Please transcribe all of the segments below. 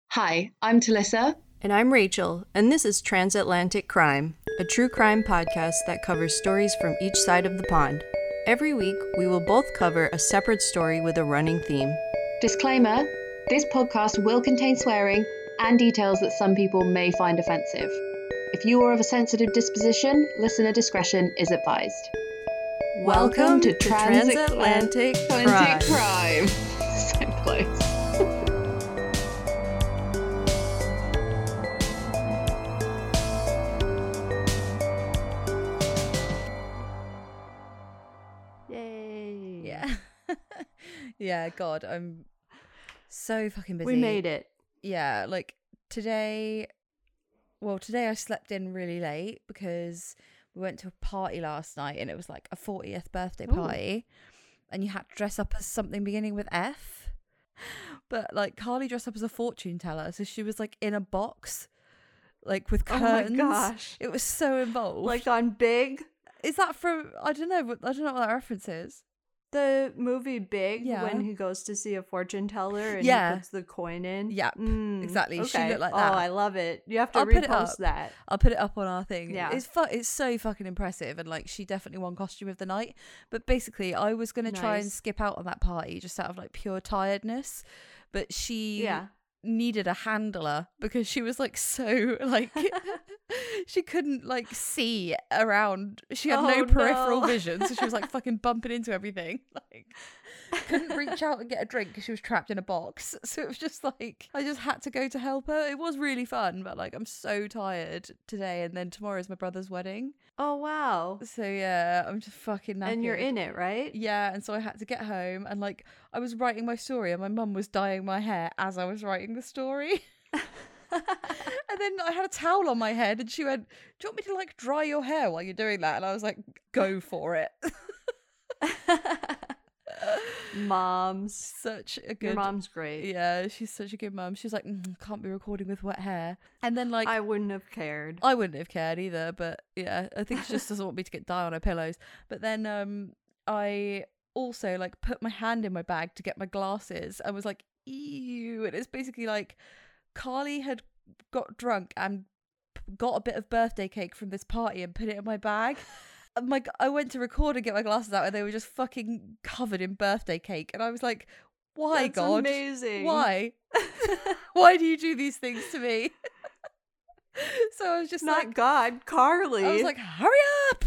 Hi, I'm Talissa. And I'm Rachel, and this is Transatlantic Crime, a true crime podcast that covers stories from each side of the pond. Every week, we will both cover a separate story with a running theme. Disclaimer, this podcast will contain swearing and details that some people may find offensive. If you are of a sensitive disposition, listener discretion is advised. Welcome to Transatlantic Crime. So close. Yay. Yeah. Yeah, God, I'm so fucking busy. We made it. Yeah, like today I slept in really late because we went to a party last night and it was like a 40th birthday party. And you had to dress up as something beginning with F. But like Carly dressed up as a fortune teller, so she was like in a box, like with curtains. Oh my gosh. It was so involved. Like on Big, Is that from I don't know what that reference is. the movie Big, Yeah. when he goes to see a fortune teller and Yeah. he puts the coin in. Yeah, exactly. She Okay. looked like that. Oh, I love it. You have to I'll put it repost up. that. I'll put it up on our thing. Yeah. It's so fucking impressive, and like she definitely won costume of the night. But basically, I was gonna try and Nice. skip out on that party just out of like pure tiredness, but she Yeah. needed a handler because she was like so like she couldn't like see around. She had no Oh, peripheral no. vision, so she was like fucking bumping into everything. Like couldn't reach out and get a drink because she was trapped in a box. So it was just like I just had to go to help her. It was really fun, but like I'm so tired today, and then tomorrow's my brother's wedding. Oh, wow. So yeah, I'm just fucking knackered. And you're in it, right? Yeah, and so I had to get home, and like I was writing my story and my mum was dyeing my hair as I was writing the story. And then I had a towel on my head and she went, "Do you want me to like dry your hair while you're doing that?" And I was like, "Go for it." Moms. Such a good Your mom's great. Yeah, she's such a good mum. She's like, "Can't be recording with wet hair." And then like I wouldn't have cared. I wouldn't have cared either, but yeah, I think she just doesn't want me to get dye on her pillows. But then I also like put my hand in my bag to get my glasses. I was like, ew. And it's basically like Carly had got drunk and got a bit of birthday cake from this party and put it in my bag. And I went to record and get my glasses out and they were just fucking covered in birthday cake. And I was like, why, That's God? amazing. Why? Why do you do these things to me? So I was just Not like, God, Carly. I was like, hurry up!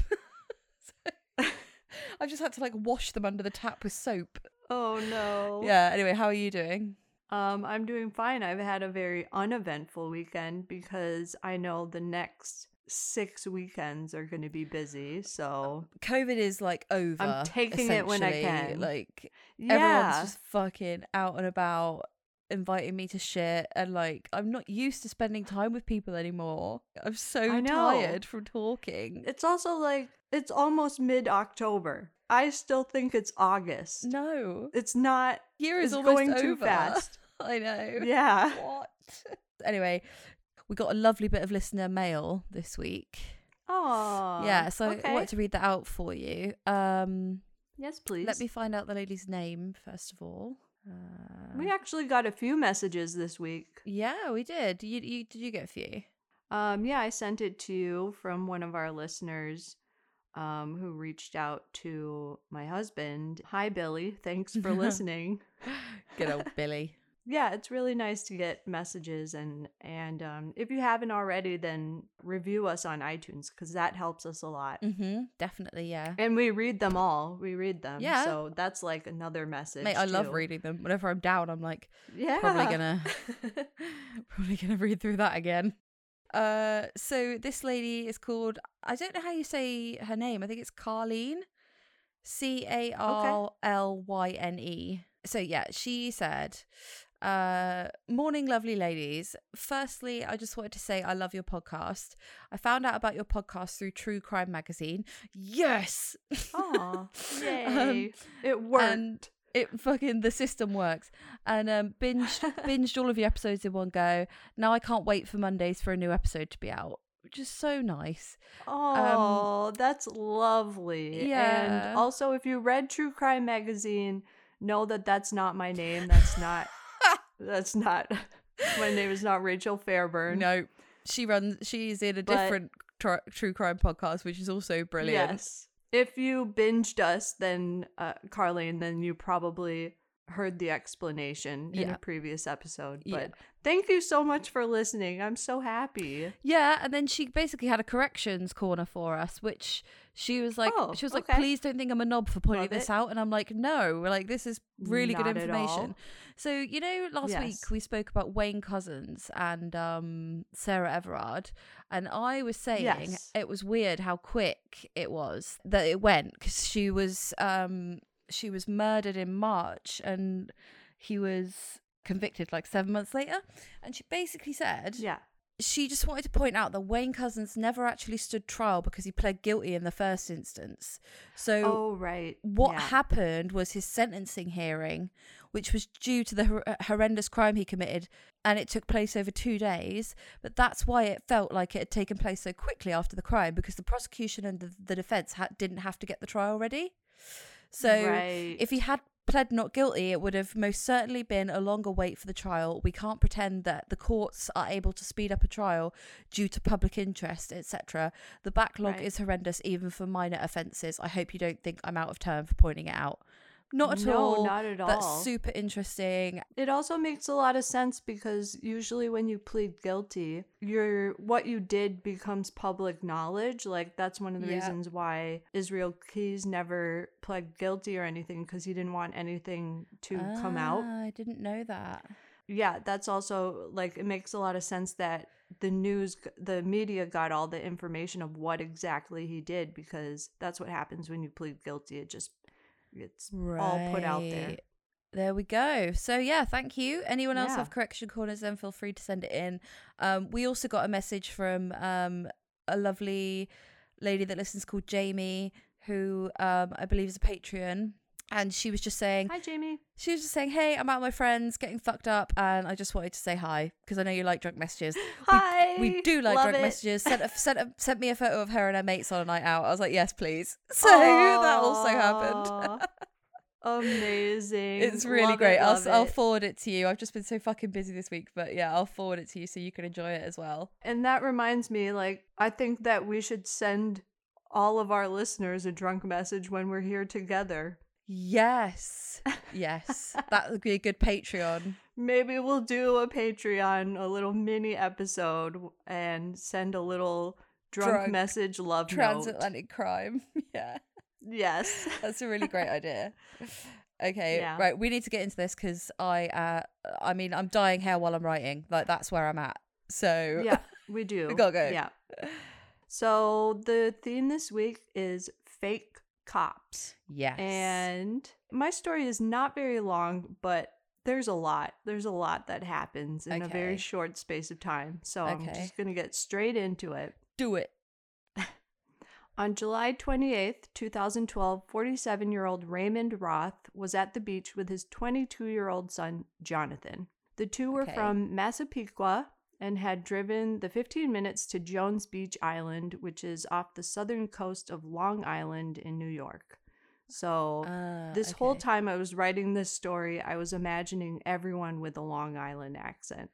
So I just had to like wash them under the tap with soap. oh no. Yeah, anyway, how are you doing? I'm doing fine. I've had a very uneventful weekend because I know the next 6 weekends are going to be busy. So COVID is like over. I'm taking it when I essentially. can. Like yeah, everyone's just fucking out and about, inviting me to shit, and like I'm not used to spending time with people anymore. I'm so I know. tired from talking. it's also like it's almost mid-October. I still think it's August. No, It's not. year is It's almost going over. too fast. I know. Yeah. What? Anyway, we got a lovely bit of listener mail this week. Oh. Yeah, so okay. I want to read that out for you. Yes, please. Let me find out the lady's name first of all. We actually got a few messages this week. Yeah, we did. Did you get a few? Yeah, I sent it to you from one of our listeners who reached out to my husband. Hi, Billy. Thanks for listening. Good old Billy. Yeah, it's really nice to get messages, and if you haven't already, then review us on iTunes because that helps us a lot. Definitely, yeah. And we read them all. We read them. Yeah. So that's like another message. Mate, I love too. reading them. Whenever I'm down, I'm like, Yeah. probably gonna read through that again. So this lady is called, I don't know how you say her name. I think it's Carlyne. Carlyne. So yeah, she said, morning, lovely ladies. Firstly, I just wanted to say I love your podcast. I found out about your podcast through True Crime Magazine. Yes! Aw, yay. It worked. And it fucking, the system works. And binged all of your episodes in one go. Now I can't wait for Mondays for a new episode to be out, which is so nice. Oh, that's lovely. yeah. And also, if you read True Crime Magazine, know that that's not my name. That's not My name is not Rachel Fairburn. No, she's in a But- different true crime podcast, which is also brilliant. Yes. If you binged us, then Carlene, then you probably heard the explanation in Yeah. a previous episode. Yeah. But thank you so much for listening. I'm so happy. Yeah, and then she basically had a corrections corner for us, which she was like, Oh, okay. please don't think I'm a knob for pointing Love this it. out. And I'm like, no, like this is really good Not at all. information. So, you know, last week Yes. we spoke about Wayne Couzens and Sarah Everard, and I was saying Yes. it was weird how quick it was that it went, because she was murdered in March and he was convicted like 7 months later. And she basically said Yeah. she just wanted to point out that Wayne Couzens never actually stood trial because he pled guilty in the first instance. So Oh, right. what Yeah. happened was his sentencing hearing, which was due to the horrendous crime he committed, and it took place over 2 days. But that's why it felt like it had taken place so quickly after the crime, because the prosecution and the defense didn't have to get the trial ready. So Right. if he had pled not guilty, it would have most certainly been a longer wait for the trial. We can't pretend that the courts are able to speed up a trial due to public interest, etc. The backlog Right. is horrendous even for minor offences. I hope you don't think I'm out of turn for pointing it out. Not at No, all. not at That's all. super interesting. It also makes a lot of sense because usually when you plead guilty, what you did becomes public knowledge. Like that's one of the Yeah. reasons why Israel Keys never pled guilty or anything, because he didn't want anything to come out. I didn't know that. Yeah, that's also like it makes a lot of sense that the media got all the information of what exactly he did, because that's what happens when you plead guilty. It's all put out there. Right. There we go. So yeah, thank you. Anyone else Yeah. have correction corners, then feel free to send it in. We also got a message from a lovely lady that listens called Jamie, who I believe is a Patreon. And she was just saying, Hi, Jamie. hey, I'm out with my friends getting fucked up, and I just wanted to say hi because I know you like drunk messages. Hi. We do like Love drunk it. messages. Sent me a photo of her and her mates on a night out. I was like, yes, please. So that also happened. Aw. Amazing. It's really Love great. it, love I'll it. forward it to you. I've just been so fucking busy this week, but yeah, I'll forward it to you so you can enjoy it as well. And that reminds me, like, I think that we should send all of our listeners a drunk message when we're here together. Yes. That would be a good Patreon. Maybe we'll do a Patreon, a little mini episode, and send a little drunk message love note. Transatlantic crime. Yeah. Yes. That's a really great idea. Okay, Yeah. right. We need to get into this because I'm dyeing hair while I'm writing. Like that's where I'm at. So Yeah, we do. We gotta go. Yeah. So the theme this week is fake cops. yes. And my story is not very long, but there's a lot. There's a lot that happens in a very Okay. short space of time. So I'm Okay. just going to get straight into it. Do it. On July 28th, 2012, 47-year-old Raymond Roth was at the beach with his 22-year-old son, Jonathan. The two were Okay. from Massapequa and had driven the 15 minutes to Jones Beach Island, which is off the southern coast of Long Island in New York. So this whole okay. time I was writing this story, I was imagining everyone with a Long Island accent,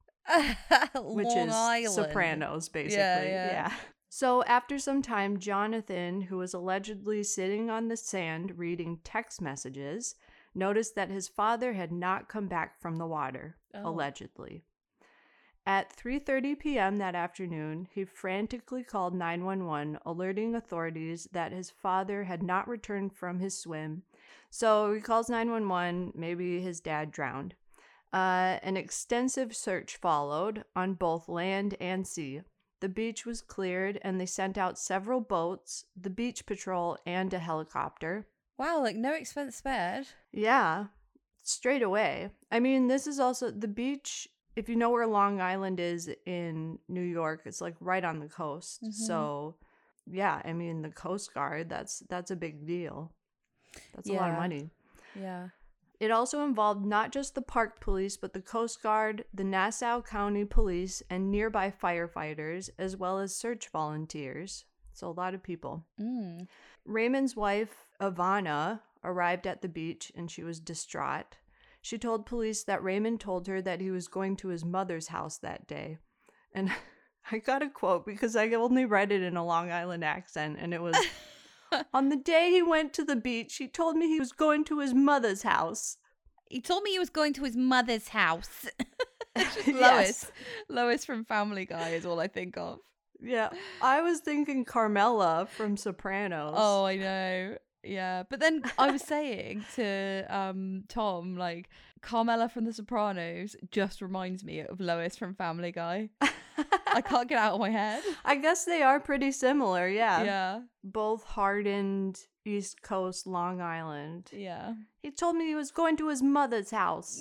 which Long is Island. Sopranos, basically. Yeah. So after some time, Jonathan, who was allegedly sitting on the sand reading text messages, noticed that his father had not come back from the water, Oh. allegedly. At 3:30 p.m. that afternoon, he frantically called 911, alerting authorities that his father had not returned from his swim. So he calls 911, maybe his dad drowned. An extensive search followed on both land and sea. The beach was cleared and they sent out several boats, the beach patrol, and a helicopter. Wow, like no expense spared. Yeah, straight away. I mean, this is also the beach. If you know where Long Island is in New York, it's like right on the coast. Mhm. So, yeah, I mean, the Coast Guard, that's a big deal. That's a lot of Yeah. money. Yeah. It also involved not just the park police, but the Coast Guard, the Nassau County Police, and nearby firefighters, as well as search volunteers. So a lot of people. Mm. Raymond's wife, Ivana, arrived at the beach and she was distraught. She told police that Raymond told her that he was going to his mother's house that day. And I got a quote because I only read it in a Long Island accent, and it was, on the day he went to the beach, he told me he was going to his mother's house. He told me he was going to his mother's house. Just Yes. Lois from Family Guy is all I think of. Yeah, I was thinking Carmela from Sopranos. Oh, I know. Yeah, but then I was saying to Tom, like, Carmela from The Sopranos just reminds me of Lois from Family Guy. I can't get it out of my head. I guess they are pretty similar, yeah. Yeah. Both hardened East Coast Long Island. Yeah. He told me he was going to his mother's house.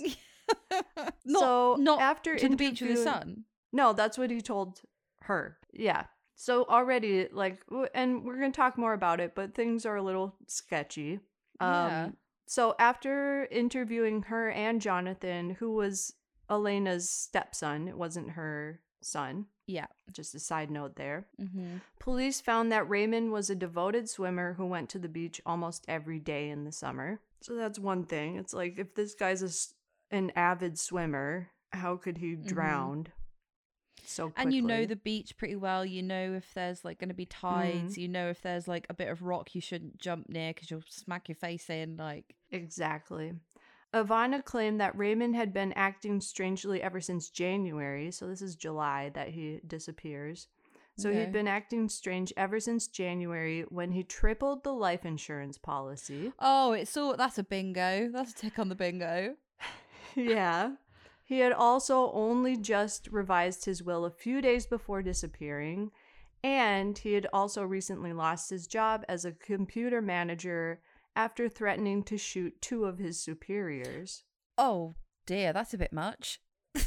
Not after to the beach with his interviewing- son. No, that's what he told her. Yeah. So already, like, and we're going to talk more about it, but things are a little sketchy. Yeah. So after interviewing her and Jonathan, who was Elena's stepson, it wasn't her son. Yeah. Just a side note there. Mm-hmm. Police found that Raymond was a devoted swimmer who went to the beach almost every day in the summer. So that's one thing. It's like, if this guy's an avid swimmer, how could he drown so quickly? And you know the beach pretty well. You know if there's like going to be tides. You know if there's like a bit of rock you shouldn't jump near because you'll smack your face in. Like, Exactly. Ivana claimed that Raymond had been acting strangely ever since January. So this is July that he disappears. So Okay. he'd been acting strange ever since January when he tripled the life insurance policy. oh, that's a bingo. That's a tick on the bingo. Yeah. He had also only just revised his will a few days before disappearing, and he had also recently lost his job as a computer manager after threatening to shoot 2 of his superiors. Oh dear, that's a bit much.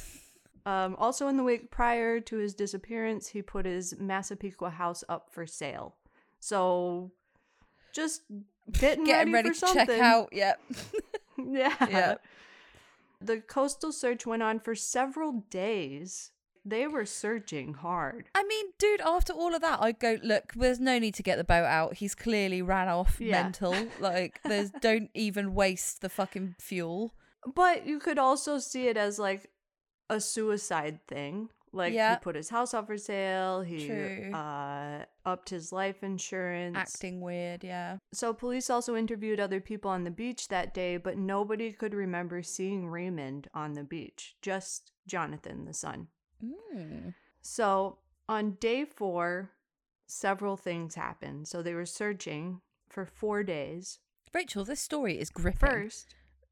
Also in the week prior to his disappearance, he put his Massapequa house up for sale. So just getting Getting ready ready for to something. check out. Yep. Yeah. Yeah. The coastal search went on for several days. They were searching hard. I mean, dude, after all of that, I'd go, look, there's no need to get the boat out. He's clearly ran off Yeah. mental. Like, don't even waste the fucking fuel. But you could also see it as like a suicide thing. Like Yeah. he put his house up for sale. He True. upped his life insurance. Acting weird, yeah. So police also interviewed other people on the beach that day, but nobody could remember seeing Raymond on the beach. Just Jonathan, the son. Mm. So on day 4, several things happened. So they were searching for 4 days. Rachel, this story is gripping. First,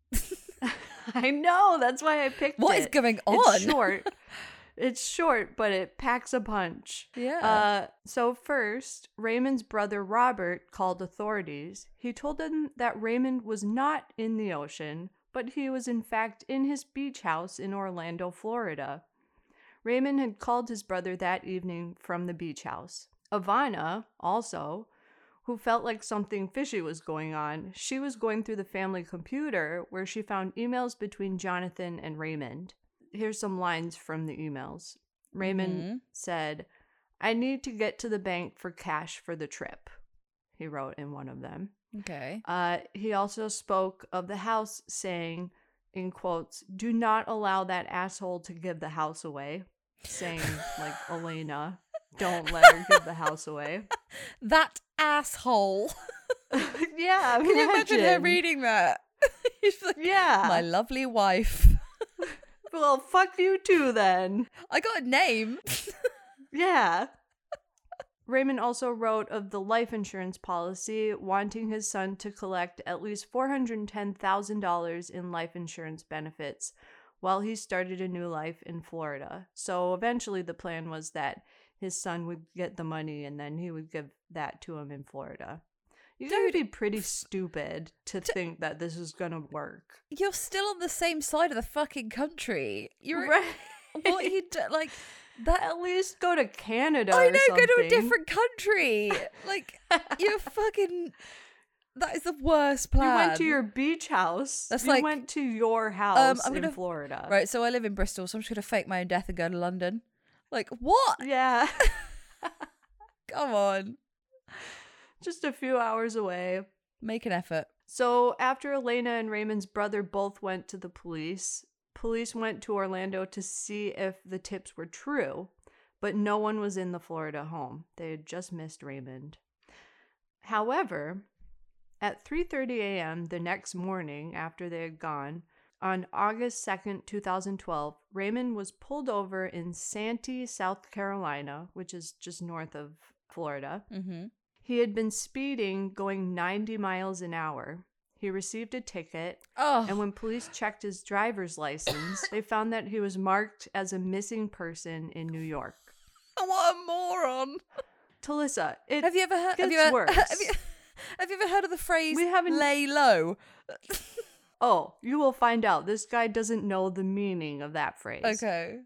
I know, that's why I picked What it. is going on? It's short. It's short, but it packs a punch. Yeah. So first, Raymond's brother Robert called authorities. He told them that Raymond was not in the ocean, but he was in fact in his beach house in Orlando, Florida. Raymond had called his brother that evening from the beach house. Ivana, also, who felt like something fishy was going on, she was going through the family computer where she found emails between Jonathan and Raymond. Here's some lines from the emails. Raymond said, "I need to get to the bank for cash for the trip," he wrote in one of them. Okay. He also spoke of the house, saying, in quotes, "Do not allow that asshole to give the house away," saying, like, Elena, don't let her give the house away. That asshole. Yeah, Can you imagine her reading that? She's like, Yeah. my lovely wife. Well, fuck you too, then. I got a name. Yeah. Raymond also wrote of the life insurance policy, wanting his son to collect at least $410,000 in life insurance benefits while he started a new life in Florida. So eventually the plan was that his son would get the money and then he would give that to him in Florida. You gotta be pretty stupid to think that this is gonna work. You're still on the same side of the fucking country. You're Right. what you do, like that. At least go to Canada I or know, something. go to a different country. Like you're fucking. That is the worst plan. You went to your beach house. That's you like- went to your house I'm gonna- in Florida. Right, so I live in Bristol, so I'm just gonna fake my own death and go to London. Like what? Yeah. Come on, Just a few hours away. make an effort. So after Elena and Raymond's brother both went to the police went to Orlando to see if the tips were true, but no one was in the Florida home. They had just missed Raymond. However, at 3:30 a.m. the next morning after they had gone, on August 2nd, 2012, Raymond was pulled over in Santee, South Carolina, which is just north of Florida. Mm-hmm. He had been speeding going 90 miles an hour. He received a ticket, Oh, and when police checked his driver's license, they found that he was marked as a missing person in New York. what a moron! Talissa, it Have you ever heard? gets worse. Have you ever heard of the phrase We haven't- "lay low"? Oh, you will find out. This guy doesn't know the meaning of that phrase. Okay.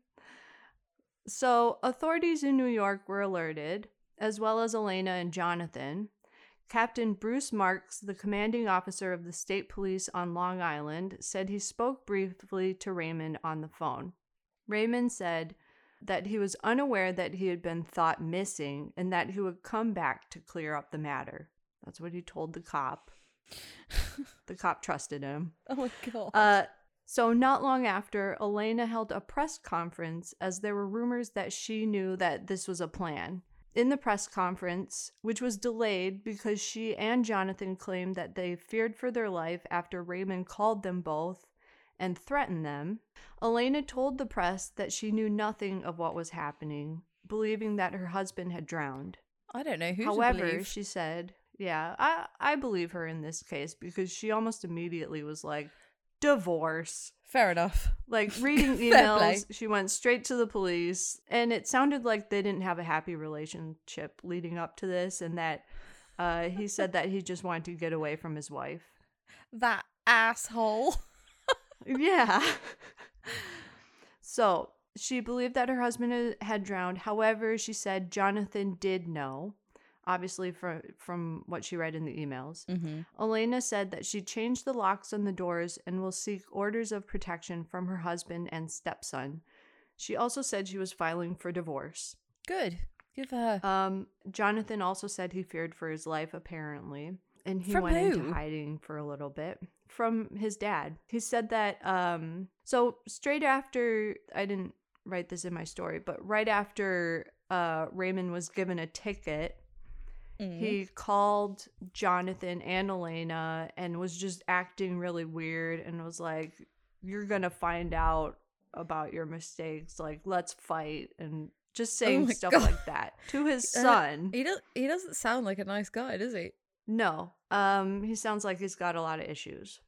So, authorities in New York were alerted, as well as Elena and Jonathan. Captain Bruce Marks, the commanding officer of the state police on Long Island, said he spoke briefly to Raymond on the phone. Raymond said that he was unaware that he had been thought missing and that he would come back to clear up the matter. That's what he told the cop. The cop trusted him. Oh my god. So not long after, Elena held a press conference as there were rumors that she knew that this was a plan. In the press conference, which was delayed because she and Jonathan claimed that they feared for their life after Raymond called them both and threatened them, Elena told the press that she knew nothing of what was happening, believing that her husband had drowned. I don't know who However, to believe. she said, yeah, I believe her in this case because she almost immediately was like, divorce. Fair enough. Like reading Fair play. emails, she went straight to the police, and it sounded like they didn't have a happy relationship leading up to this, and that he said that he just wanted to get away from his wife. That asshole. Yeah. So she believed that her husband had drowned. However, she said Jonathan did know, obviously from what she read in the emails. Mm-hmm. Elena said that she changed the locks on the doors and will seek orders of protection from her husband and stepson. She also said she was filing for divorce. Good. Good for her. Jonathan also said he feared for his life, apparently, and he From went who? into hiding for a little bit. From his dad. He said that, so straight after, I didn't write this in my story, but right after Raymond was given a ticket, he called Jonathan and Elena and was just acting really weird and was like, you're going to find out about your mistakes. Like, let's fight. And just saying my stuff God. like that to his son. He doesn't sound like a nice guy, does he? No. He sounds like he's got a lot of issues.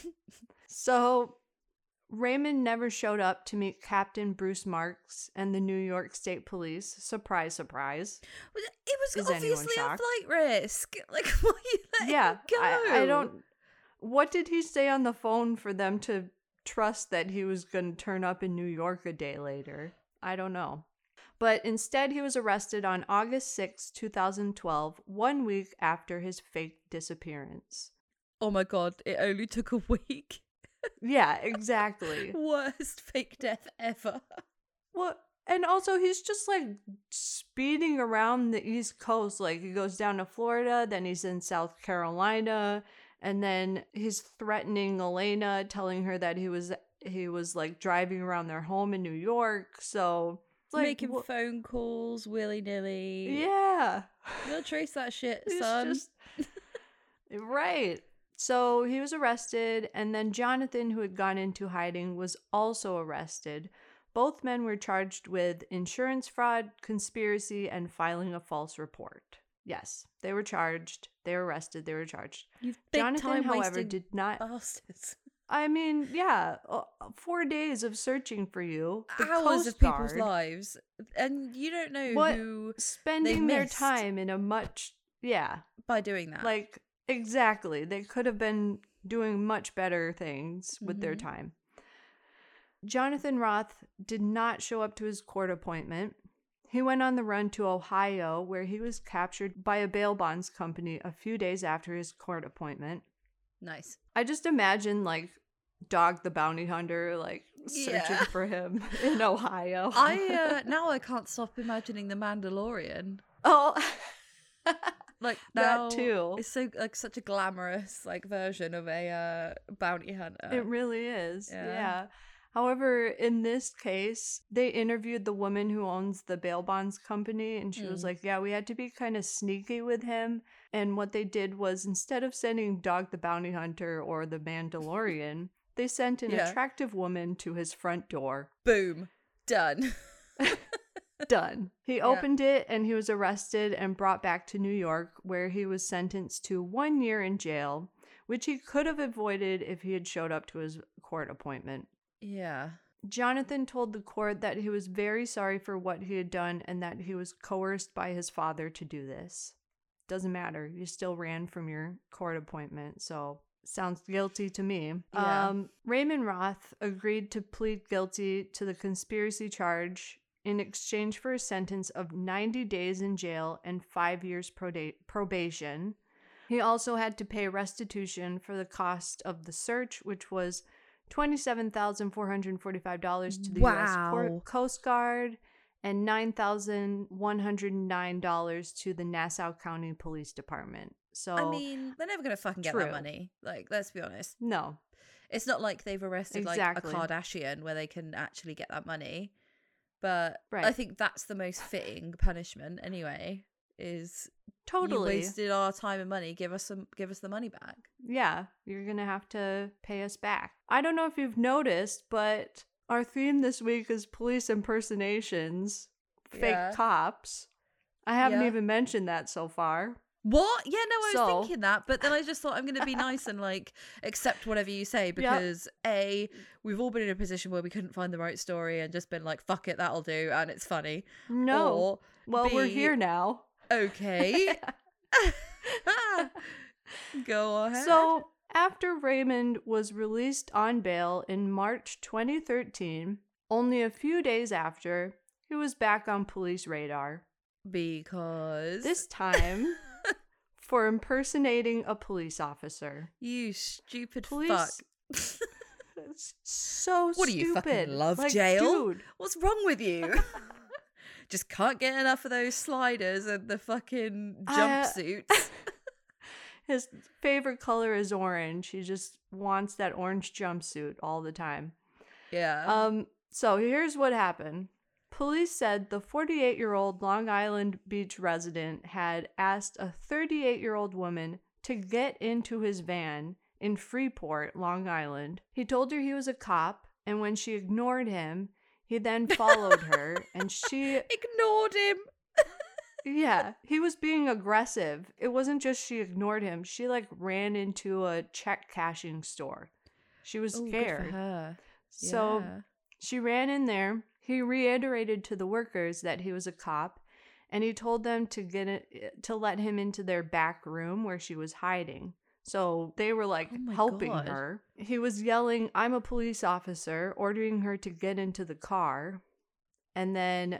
So Raymond never showed up to meet Captain Bruce Marks and the New York State Police. Surprise, surprise. It was Is anyone obviously a shocked? flight risk. Like, why are you letting Yeah, him go? I don't. What did he say on the phone for them to trust that he was going to turn up in New York a day later? I don't know. But instead, he was arrested on August 6, 2012, 1 week after his fake disappearance. Oh my god, it only took a week. Yeah, exactly. Worst fake death ever. What? And also, he's just like speeding around the East Coast. Like, he goes down to Florida, then he's in South Carolina, and then he's threatening Elena, telling her that he was like driving around their home in New York. So, like, Making phone calls willy-nilly. yeah. You gotta trace that shit, He's son. just- right. So he was arrested, and then Jonathan, who had gone into hiding, was also arrested. Both men were charged with insurance fraud, conspiracy, and filing a false report. Yes, they were charged. They were arrested. They were charged. You big Jonathan, time however, wasting did not. bastards. I mean, yeah, 4 days of searching for you. The Hours Coast of people's Guard lives, and you don't know What? who spending their missed. time in a much, yeah, by doing that. like, exactly. They could have been doing much better things with their Mhm. time. Jonathan Roth did not show up to his court appointment. He went on the run to Ohio, where he was captured by a bail bonds company a few days after his court appointment. Nice. I just imagine, like, Dog the Bounty Hunter, like, searching Yeah. for him in Ohio. Now I can't stop imagining the Mandalorian. Oh. Like That now, too. it's so like such a glamorous like version of a bounty hunter. It really is. Yeah. Yeah. However, in this case, they interviewed the woman who owns the bail bonds company, and she was like, yeah, we had to be kind of sneaky with him. And what they did was, instead of sending Dog the Bounty Hunter or the Mandalorian, they sent an attractive woman to his front door. Boom. Done. Done. He opened it and he was arrested and brought back to New York, where he was sentenced to 1 year in jail, which he could have avoided if he had showed up to his court appointment. Yeah. Jonathan told the court that he was very sorry for what he had done and that he was coerced by his father to do this. Doesn't matter. You still ran from your court appointment, so sounds guilty to me. Yeah. Raymond Roth agreed to plead guilty to the conspiracy charge in exchange for a sentence of 90 days in jail and 5 years probation. He also had to pay restitution for the cost of the search, which was $27,445 to the U.S. Coast Guard and $9,109 to the Nassau County Police Department. So I mean, they're never going to fucking get that money. Like, let's be honest. No. It's not like they've arrested like a Kardashian where they can actually get that money. But I think that's the most fitting punishment anyway, is you wasted our time and money, give us the money back. Yeah, you're going to have to pay us back. I don't know if you've noticed, but our theme this week is police impersonations, fake cops. I haven't even mentioned that so far. What? Yeah, no, I was thinking that, but then I just thought I'm going to be nice and like accept whatever you say because A, we've all been in a position where we couldn't find the right story and just been like, fuck it, that'll do, and it's funny. No. Or well, B, we're here now. Okay. Go ahead. So, after Raymond was released on bail in March 2013, only a few days after, he was back on police radar. Because this time for impersonating a police officer. You stupid fuck. So what stupid. Do you fucking love like, jail? Dude. What's wrong with you? Just can't get enough of those sliders and the fucking jumpsuits. His favorite color is orange. He just wants that orange jumpsuit all the time. Yeah. So here's what happened. Police said the 48-year-old Long Island Beach resident had asked a 38-year-old woman to get into his van in Freeport, Long Island. He told her he was a cop, and when she ignored him, he then followed her, and she ignored him. Yeah, he was being aggressive. It wasn't just she ignored him. She like ran into a check cashing store. She was scared. Good for her. So she ran in there. He reiterated to the workers that he was a cop, and he told them to let him into their back room where she was hiding. So they were like helping her. He was yelling, "I'm a police officer," ordering her to get into the car. And then,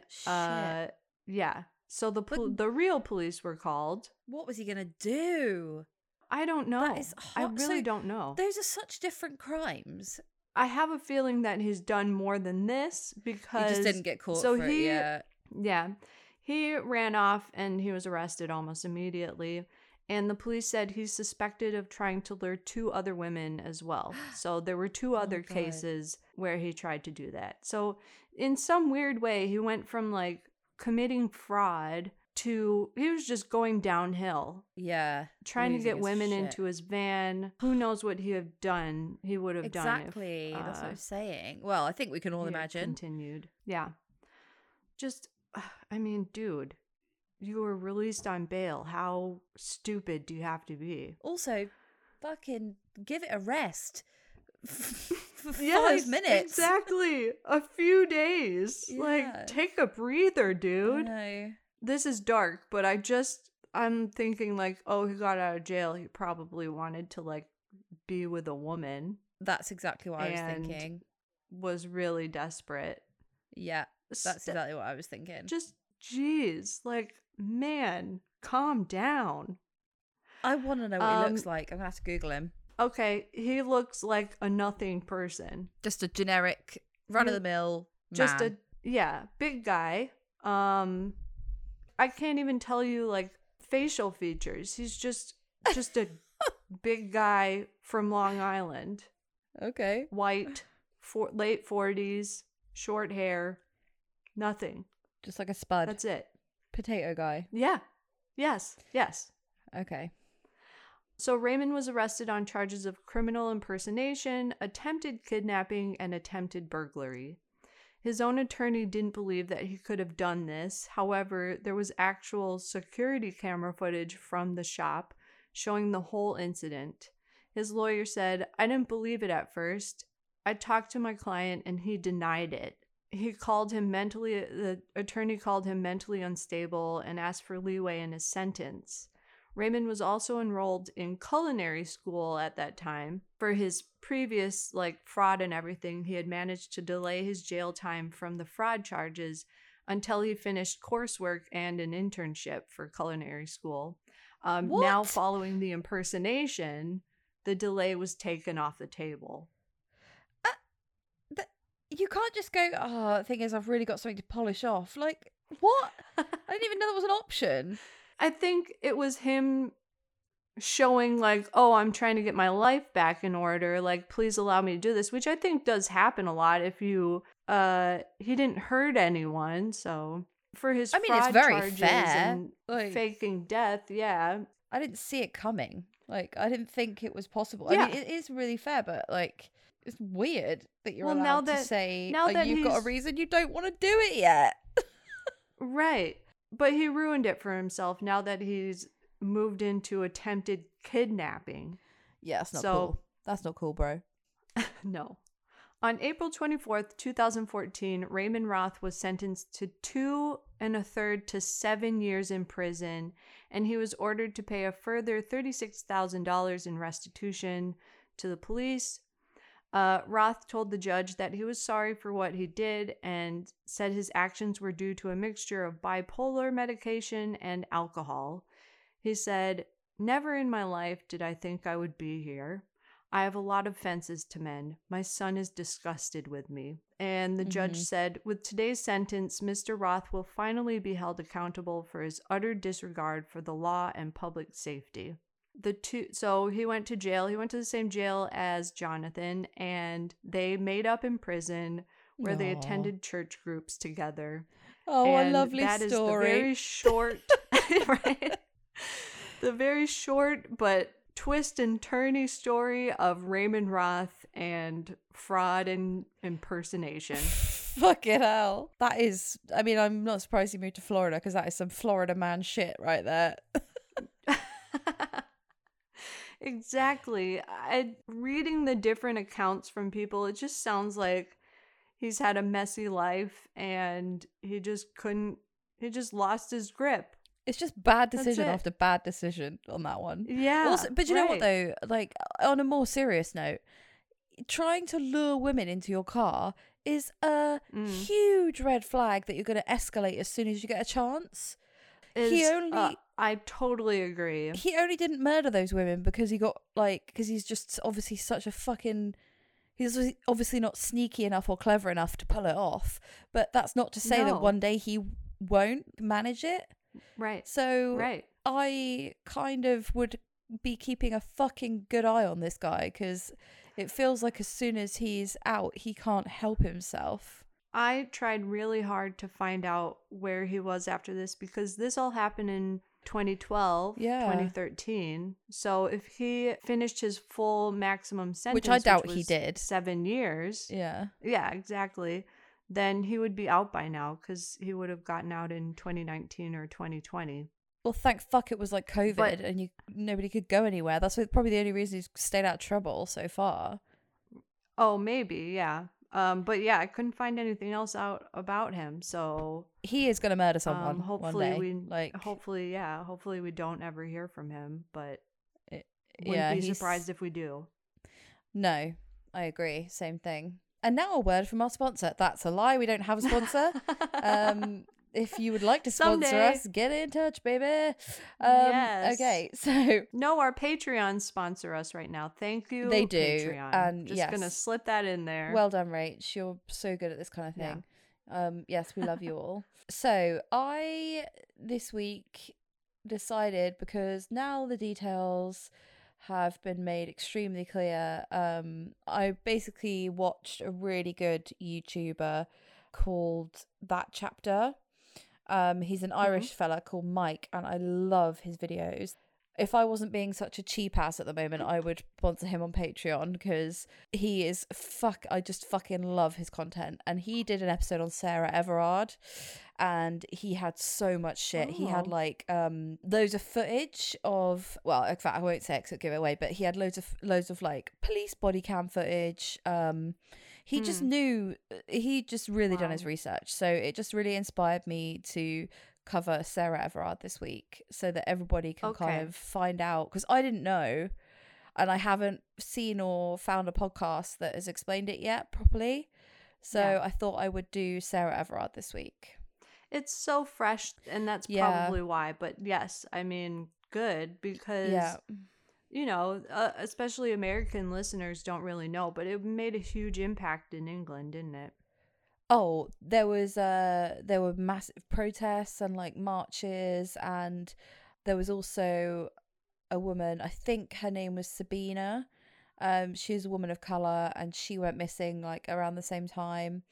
so the real police were called. What was he gonna do? I don't know. That is hot. I really don't know. Those are such different crimes. I have a feeling that he's done more than this because he just didn't get caught for it yet. Yeah. He ran off and he was arrested almost immediately. And the police said he's suspected of trying to lure 2 other women as well. So there were 2 other cases where he tried to do that. So in some weird way, he went from like committing fraud to he was just going downhill. Yeah. Trying to get women into his van. Who knows what he would have done done. Exactly. That's what I'm saying. Well, I think we can all imagine. Continued. Yeah. Just, I mean, dude, you were released on bail. How stupid do you have to be? Also, fucking give it a rest. For 5 minutes. Exactly. A few days. Yeah. Like, take a breather, dude. I know. This is dark, but I'm thinking like, oh, he got out of jail. He probably wanted to like be with a woman. That's exactly what I was thinking. Was really desperate. Yeah, that's exactly what I was thinking. Just, geez, like, man, calm down. I want to know what he looks like. I'm going to have to Google him. Okay, he looks like a nothing person. Just a generic, run-of-the-mill man. Just big guy. I can't even tell you like facial features. He's just a big guy from Long Island. Okay. White, late 40s, short hair, nothing. Just like a spud. That's it. Potato guy. Yeah. Yes. Okay. So Raymond was arrested on charges of criminal impersonation, attempted kidnapping, and attempted burglary. His own attorney didn't believe that he could have done this. However, there was actual security camera footage from the shop showing the whole incident. His lawyer said, "I didn't believe it at first. I talked to my client and he denied it. The attorney called him mentally unstable and asked for leeway in his sentence." Raymond was also enrolled in culinary school at that time. For his previous fraud and everything, he had managed to delay his jail time from the fraud charges until he finished coursework and an internship for culinary school. Now, following the impersonation, the delay was taken off the table. You can't just go, "Oh, the thing is, I've really got something to polish off." Like, what? I didn't even know that was an option. I think it was him showing "Oh, I'm trying to get my life back in order. Please allow me to do this," which I think does happen a lot. If you, he didn't hurt anyone, so for his fraud it's very charges fair. and faking death, yeah. I didn't see it coming. I didn't think it was possible. Yeah. I mean, it is really fair, but it's weird that you're Well, allowed now to say, now that you've got a reason you don't want to do it yet. Right. But he ruined it for himself now that he's moved into attempted kidnapping. Yeah, that's not cool. That's not cool, bro. No. On April 24th, 2014, Raymond Roth was sentenced to 2 1/3 to 7 years in prison, and he was ordered to pay a further $36,000 in restitution to the police. Roth told the judge that he was sorry for what he did and said his actions were due to a mixture of bipolar medication and alcohol. He said, "Never in my life did I think I would be here. I have a lot of fences to mend. My son is disgusted with me." And the judge said, "With today's sentence, Mr. Roth will finally be held accountable for his utter disregard for the law and public safety." So he went to jail. He went to the same jail as Jonathan, and they made up in prison where they attended church groups together. Oh, and a lovely that story. Is the very short, right? The very short but twist and turny story of Raymond Roth and fraud and impersonation. Fucking hell. That is, I'm not surprised he moved to Florida because that is some Florida man shit right there. Exactly. Reading the different accounts from people, it just sounds like he's had a messy life and he just lost his grip. It's just bad decision after bad decision on that one. Yeah. Also, but you know what though? On a more serious note, trying to lure women into your car is a huge red flag that you're going to escalate as soon as you get a chance. I totally agree. He only didn't murder those women because he got because he's just obviously such a fucking. He's obviously not sneaky enough or clever enough to pull it off. But that's not to say that one day he won't manage it. Right. So I kind of would be keeping a fucking good eye on this guy because it feels like as soon as he's out, he can't help himself. I tried really hard to find out where he was after this because this all happened in 2012, 2013. So if he finished his full maximum sentence, which I doubt he did, 7 years. Yeah, exactly. Then he would be out by now because he would have gotten out in 2019 or 2020. Well, thank fuck it was COVID and nobody could go anywhere. That's probably the only reason he's stayed out of trouble so far. Oh, maybe, yeah. But yeah, I couldn't find anything else out about him. So he is going to murder someone. Hopefully one day. Hopefully we don't ever hear from him. But wouldn't be surprised if we do. No, I agree. Same thing. And now a word from our sponsor. That's a lie. We don't have a sponsor. If you would like to sponsor us, get in touch, baby. Yes. Okay, so no, our Patreon sponsor us right now. Thank you. They do, Patreon. and just gonna slip that in there. Well done, Rach. You're so good at this kind of thing. Yeah. Yes, we love you all. So I this week decided, because now the details have been made extremely clear, I basically watched a really good YouTuber called That Chapter. He's an Irish fella called Mike, and I love his videos. If I wasn't being such a cheap ass at the moment, I would sponsor him on Patreon, because he is I just fucking love his content. And he did an episode on Sarah Everard, and he had so much shit. He had like loads of footage of, well, in fact I won't say it 'cause it'll give it away, but he had loads of like police body cam footage. He just knew, he just really done his research, so it just really inspired me to cover Sarah Everard this week, so that everybody can kind of find out, because I didn't know, and I haven't seen or found a podcast that has explained it yet properly, so I thought I would do Sarah Everard this week. It's so fresh, and that's probably why, but yes, I mean, good, because you know, especially American listeners don't really know, but it made a huge impact in England, didn't it? Oh, there were massive protests and like marches, and there was also a woman, I think her name was Sabina. She's a woman of color, and she went missing like around the same time.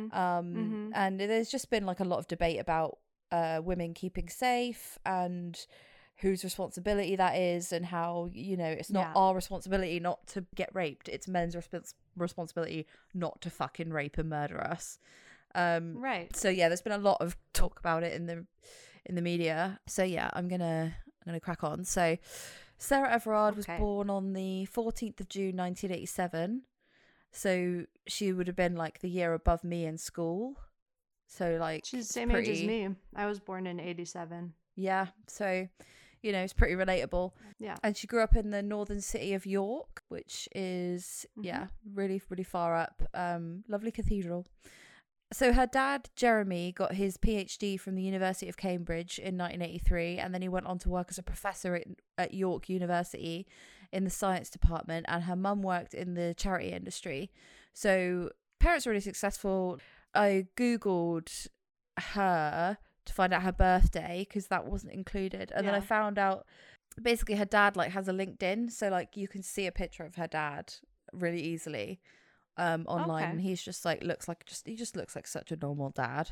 And there's just been like a lot of debate about women keeping safe and whose responsibility that is, and how, you know, it's not our responsibility not to get raped, it's men's responsibility not to fucking rape and murder us. Right. So yeah, there's been a lot of talk about it in the media. So yeah, I'm gonna crack on. So Sarah Everard was born on the 14th of June 1987. So she would have been like the year above me in school. So like, she's the same age as me. I was born in 87. Yeah, so, you know, it's pretty relatable. Yeah. And she grew up in the northern city of York, which is, really, really far up. Lovely cathedral. So her dad, Jeremy, got his PhD from the University of Cambridge in 1983, and then he went on to work as a professor at York University in the science department, and her mum worked in the charity industry. So parents are really successful. I Googled her to find out her birthday, because that wasn't included, and then I found out basically her dad like has a LinkedIn, so like you can see a picture of her dad really easily online, and he's just like he just looks like such a normal dad.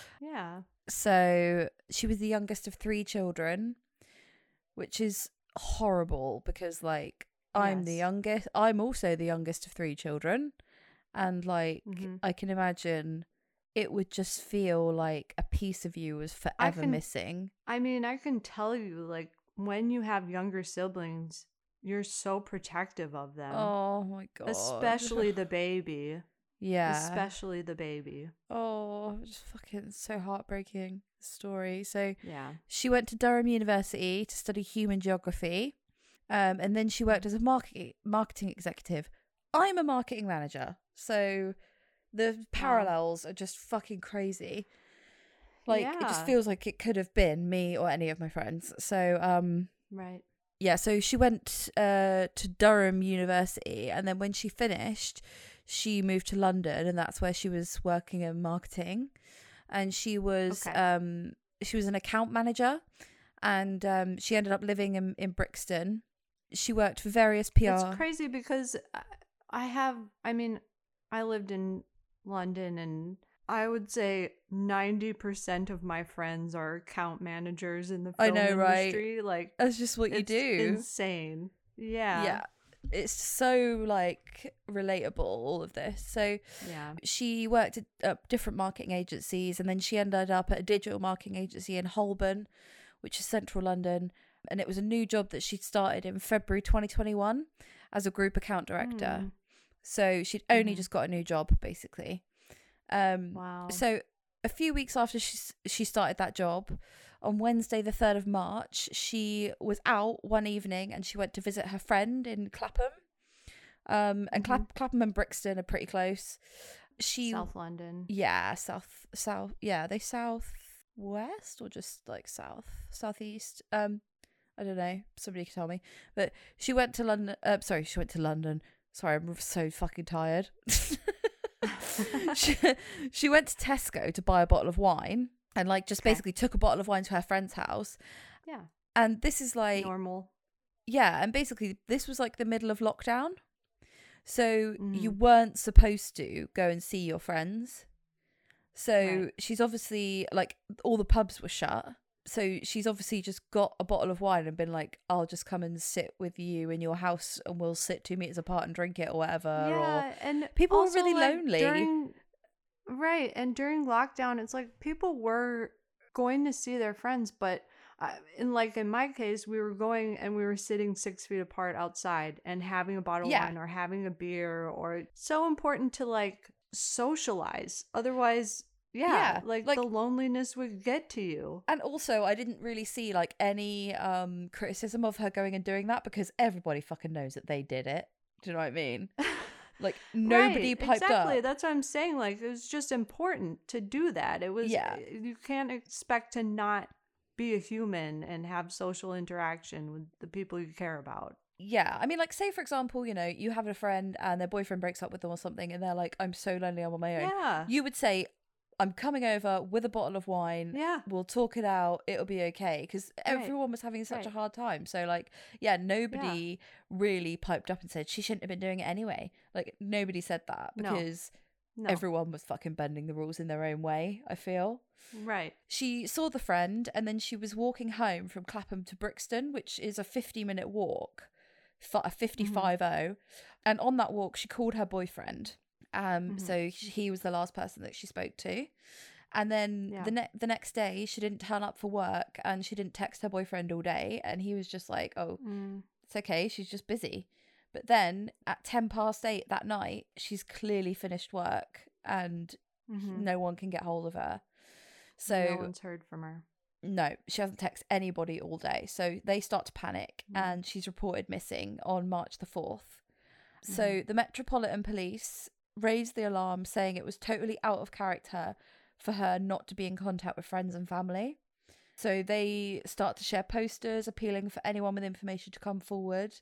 So she was the youngest of 3 children, which is horrible, because like I'm also the youngest of 3 children, and like I can imagine it would just feel like a piece of you was forever missing. I mean, I can tell you, like, when you have younger siblings, you're so protective of them. Oh my God. Especially the baby. Yeah. Especially the baby. Oh, just fucking so heartbreaking story. So she went to Durham University to study human geography. And then she worked as a marketing executive. I'm a marketing manager. So the parallels are just fucking crazy. Like, it just feels like it could have been me or any of my friends. So, right. Yeah, so she went to Durham University, and then when she finished, she moved to London, and that's where she was working in marketing. And she was an account manager, and she ended up living in Brixton. She worked for various PR. It's crazy because I lived in London, and I would say 90% of my friends are account managers in the film industry. Right? Like, that's just what you do. Insane. Yeah. It's so like relatable, all of this. So she worked at different marketing agencies, and then she ended up at a digital marketing agency in Holborn, which is central London. And it was a new job that she'd started in February 2021 as a group account director. So she'd only just got a new job, basically. Wow. So a few weeks after she started that job, on Wednesday the 3rd of March, she was out one evening and she went to visit her friend in Clapham. And Clapham and Brixton are pretty close. South London. Yeah, south. Yeah, are they southwest or just like southeast? I don't know. Somebody can tell me. But she went to London. She went to London. Sorry, I'm so fucking tired. she went to Tesco to buy a bottle of wine, and like just basically took a bottle of wine to her friend's house. Yeah. And this is like normal. Yeah, and basically this was like the middle of lockdown. So you Mhm. weren't supposed to go and see your friends. So Right. she's obviously like, all the pubs were shut. So she's obviously just got a bottle of wine and been like, I'll just come and sit with you in your house and we'll sit 2 meters apart and drink it or whatever. Or Yeah, and people were also really like lonely. during lockdown, it's like people were going to see their friends, but in my case, we were going and we were sitting 6 feet apart outside and having a bottle of Yeah. wine or having a beer, or it's so important to like socialize. Otherwise, Yeah, like like, the loneliness would get to you. and also I didn't really see like any criticism of her going and doing that, because everybody fucking knows that they did it. Do you know what I mean? Like, nobody Right, piped exactly. up. That's what I'm saying. Like, it was just important to do that. It was, Yeah. you can't expect to not be a human and have social interaction with the people you care about. Yeah, I mean, like, say for example, you have a friend and their boyfriend breaks up with them or something, and they're like, I'm so lonely, I'm on my own. Yeah. You would say, I'm coming over with a bottle of wine. Yeah. We'll talk it out. It'll be okay. Because Right. everyone was having such a Right. hard time. So, like, yeah, nobody really piped up and said she shouldn't have been doing it anyway. Like, nobody said that, No. because No. everyone was fucking bending the rules in their own way, I feel. Right. She saw the friend, and then she was walking home from Clapham to Brixton, which is a 50-minute walk, a 55-0. And on that walk, she called her boyfriend. So he was the last person that she spoke to. And then Yeah. the next day, she didn't turn up for work, and she didn't text her boyfriend all day. And he was just like, oh, it's okay, she's just busy. But then at 8:10 that night, she's clearly finished work, and no one can get hold of her. So no one's heard from her. no, she hasn't texted anybody all day. So they start to panic, and she's reported missing on March the 4th. So the Metropolitan Police raised the alarm, saying it was totally out of character for her not to be in contact with friends and family. So they start to share posters appealing for anyone with information to come forward.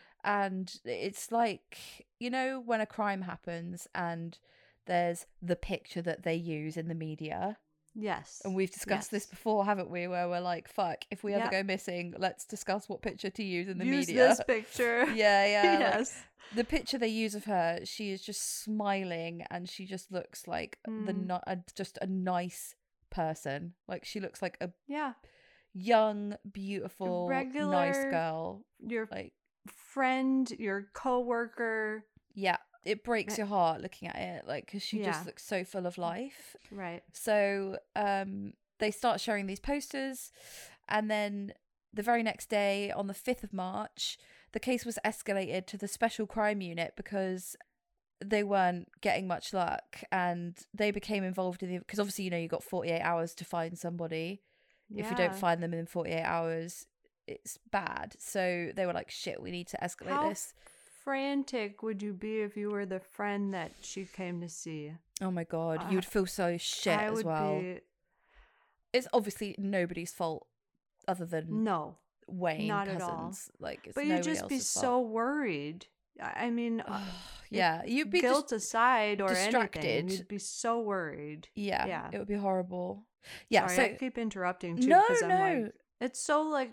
And it's like, when a crime happens and there's the picture that they use in the media. Yes. And we've discussed this before, haven't we? Where we're like, fuck, if we ever go missing, let's discuss what picture to use in the Use media. this picture. Yeah. Yes. Like, the picture they use of her, she is just smiling, and she just looks like just a nice person. Like, she looks like a young, beautiful, regular, nice girl. Your like friend, your coworker. Yeah. It breaks your heart looking at it, like, because she just looks so full of life. Right. So they start sharing these posters, and then the very next day, on the 5th of March, the case was escalated to the Special Crime Unit because they weren't getting much luck, and they became involved in because obviously, you got 48 hours to find somebody. If you don't find them in 48 hours, it's bad. So they were like, shit, we need to escalate this. Frantic would you be if you were the friend that she came to see? Oh my god, you would feel so shit as well. It's obviously nobody's fault other than Wayne, not cousins. At all. Like, it's but nobody you'd just be else's so fault. worried. I mean, yeah, you'd be guilt aside or distracted. anything, you'd be so worried. Yeah, it would be horrible. Yeah, sorry, so I keep interrupting too. No, I'm like, it's so like.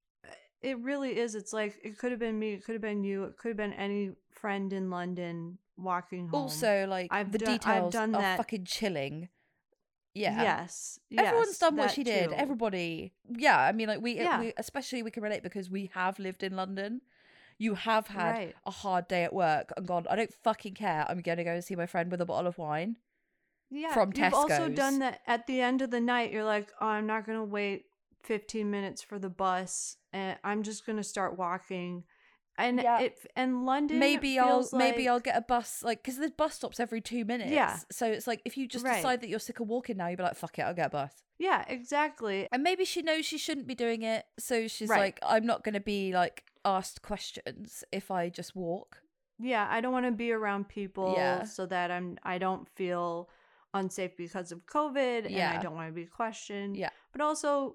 It really is. It's like, it could have been me. It could have been you. It could have been any friend in London walking home. Also, like, details are that. fucking chilling. Yeah. Yes. Everyone's done what she too. did. Everybody. Yeah, I mean, like, we especially, we can relate because we have lived in London. You have had a hard day at work and gone, I don't fucking care. I'm going to go and see my friend with a bottle of wine. Yeah. From Tesco's. You've also done that at the end of the night. You're like, oh, I'm not going to wait 15 minutes for the bus, and I'm just gonna start walking. And and London, maybe I'll get a bus, like, because there's bus stops every 2 minutes. Yeah. So it's like, if you just decide that you're sick of walking now, you'd be like, fuck it, I'll get a bus. Yeah, exactly. And maybe she knows she shouldn't be doing it, so she's like, I'm not gonna be like asked questions if I just walk. Yeah, I don't want to be around people so that I don't feel unsafe because of COVID, and I don't want to be questioned. Yeah. But also,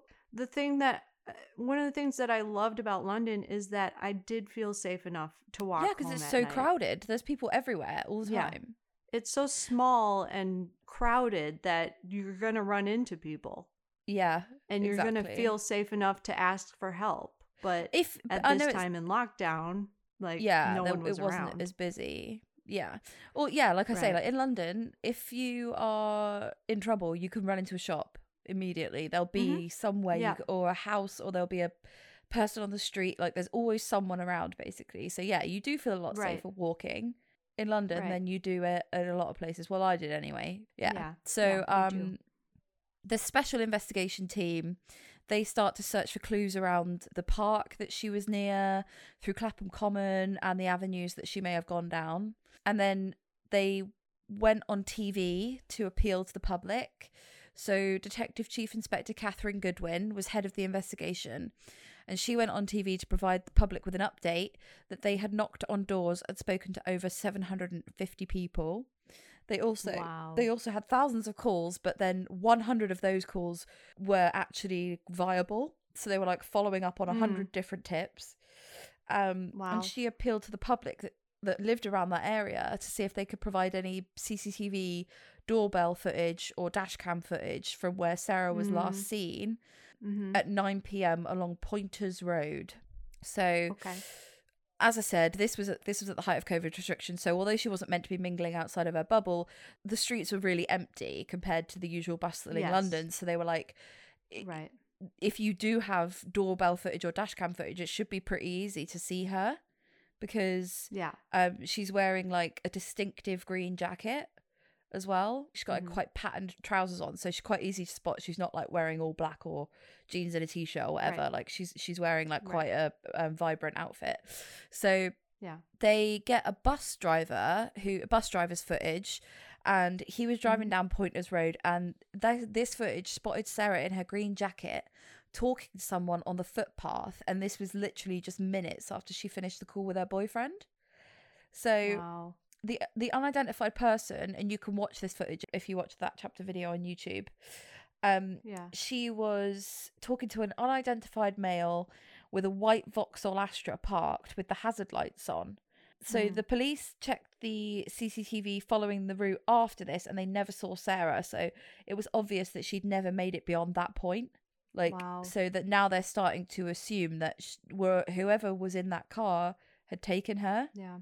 one of the things that I loved about London is that I did feel safe enough to walk home. Yeah, because it's so crowded. There's people everywhere all the time. It's so small and crowded that you're going to run into people. Yeah. and you're going to exactly. feel safe enough to ask for help. But If at I know this it's time in lockdown, like yeah, no one was it wasn't around. as busy. Yeah. Or yeah, like I say, Right. like in London, if you are in trouble, you can run into a shop immediately. There'll be somewhere Yeah. or a house, or there'll be a person on the street. Like there's always someone around, basically. So yeah, you do feel a lot Right. safer walking in London Right. than you do at a lot of places. Well, I did anyway. Yeah. Yeah. So Yeah, me too. the special investigation team, they start to search for clues around the park that she was near, through Clapham Common and the avenues that she may have gone down. And then they went on TV to appeal to the public. So Detective Chief Inspector Catherine Goodwin was head of the investigation, and she went on TV to provide the public with an update that they had knocked on doors and spoken to over 750 people. They also had thousands of calls, but then 100 of those calls were actually viable. So they were like following up on 100 different tips. And she appealed to the public that lived around that area to see if they could provide any CCTV doorbell footage or dash cam footage from where Sarah was last seen at 9 p.m. along Pointers Road. So as I said, this was at the height of COVID restrictions. So although she wasn't meant to be mingling outside of her bubble, the streets were really empty compared to the usual bustling London. So they were like, right. if you do have doorbell footage or dashcam footage, it should be pretty easy to see her, because she's wearing like a distinctive green jacket as well. She's got like quite patterned trousers on, so she's quite easy to spot. She's not like wearing all black or jeans and a t-shirt or whatever. Right. Like she's wearing like quite a vibrant outfit. So Yeah. they get a bus driver's footage, and he was driving down Pointers Road, and this footage spotted Sarah in her green jacket talking to someone on the footpath, and this was literally just minutes after she finished the call with her boyfriend. So the unidentified person, and you can watch this footage if you watch that chapter video on YouTube, she was talking to an unidentified male with a white Vauxhall Astra parked with the hazard lights on. So the police checked the CCTV following the route after this, and they never saw Sarah. So it was obvious that she'd never made it beyond that point. So that now they're starting to assume that whoever was in that car had taken her. Yeah.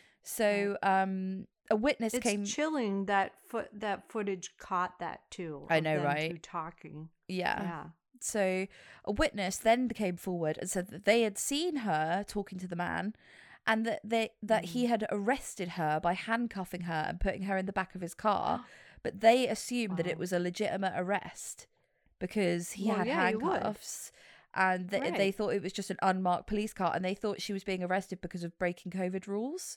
So a witness came. It's chilling that footage caught that too. I know, right? Two talking. Yeah. So a witness then came forward and said that they had seen her talking to the man, and that he had arrested her by handcuffing her and putting her in the back of his car. But they assumed that it was a legitimate arrest because he had handcuffs, and they thought it was just an unmarked police car, and they thought she was being arrested because of breaking COVID rules.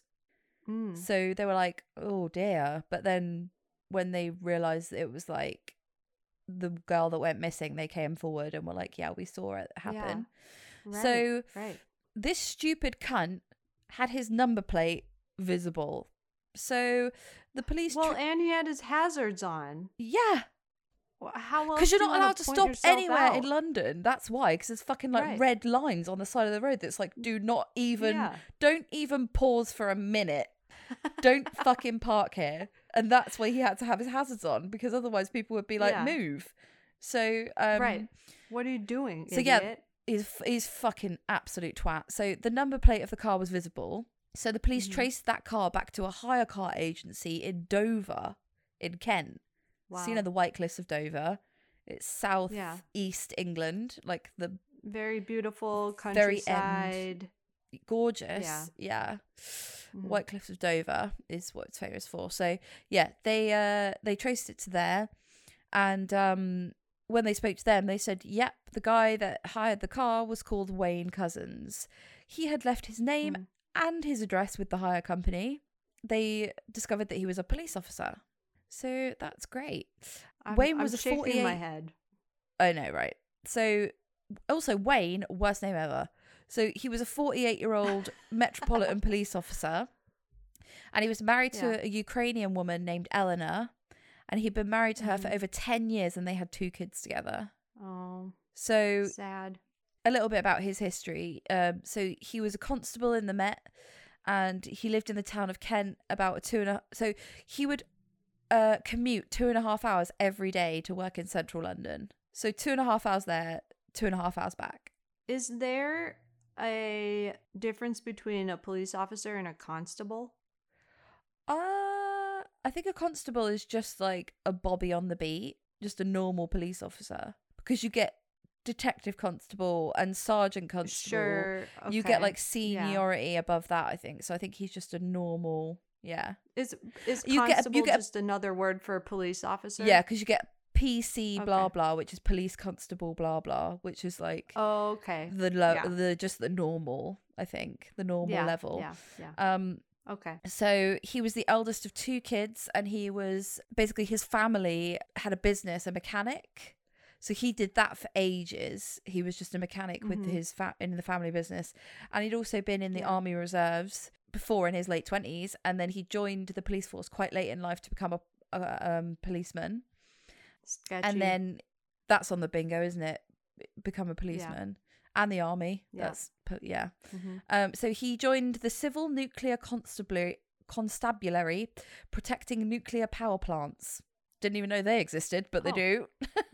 So they were like, oh dear. But then when they realised that it was like the girl that went missing, they came forward and were like, yeah, we saw it happen. Yeah. So this stupid cunt had his number plate visible. So the police... and he had his hazards on. Yeah. How else? Because you're not allowed to stop anywhere in London. That's why. Because there's fucking like red lines on the side of the road that's like, don't even pause for a minute. Don't fucking park here. And that's why he had to have his hazards on, because otherwise people would be like, move. So what are you doing, so idiot? he's fucking absolute twat. So the number plate of the car was visible. So the police traced that car back to a hire car agency in Dover in Kent. So you know the White Cliffs of Dover. It's south east England, like the very beautiful countryside. Gorgeous. Yeah. White Cliffs of Dover is what it's famous for. So yeah, they traced it to there, and when they spoke to them, they said, yep, the guy that hired the car was called Wayne Couzens. He had left his name and his address with the hire company. They discovered that he was a police officer. So that's great. Wayne was shaking 48. my head. I know, right? So also Wayne, worst name ever. So he was a 48-year-old Metropolitan Police officer, and he was married to a Ukrainian woman named Eleanor, and he'd been married to her for over 10 years, and they had 2 kids together. Oh, so sad. A little bit about his history. So he was a constable in the Met, and he lived in the town of Kent so he would commute 2.5 hours every day to work in central London. So 2.5 hours there, 2.5 hours back. Is there a difference between a police officer and a constable? I think a constable is just like a bobby on the beat, just a normal police officer. Because you get detective constable and sergeant constable. Sure. Okay. You get like seniority above that, I think. So I think he's just a normal, Is You constable get- just another word for police officer? Yeah, because you get PC blah Okay. blah, which is police constable blah blah, which is like Oh, okay. the just the normal, I think, the normal level. Yeah. Okay. So he was the eldest of 2 kids, and he was basically, his family had a business, a mechanic. So he did that for ages. He was just a mechanic with his in the family business, and he'd also been in the Army Reserves before in his late 20s, and then he joined the police force quite late in life to become a policeman. Sketchy. And then that's on the bingo, isn't it? Become a policeman. And the army. Yeah. So he joined the Civil Nuclear Constabulary, protecting nuclear power plants. Didn't even know they existed, but they do.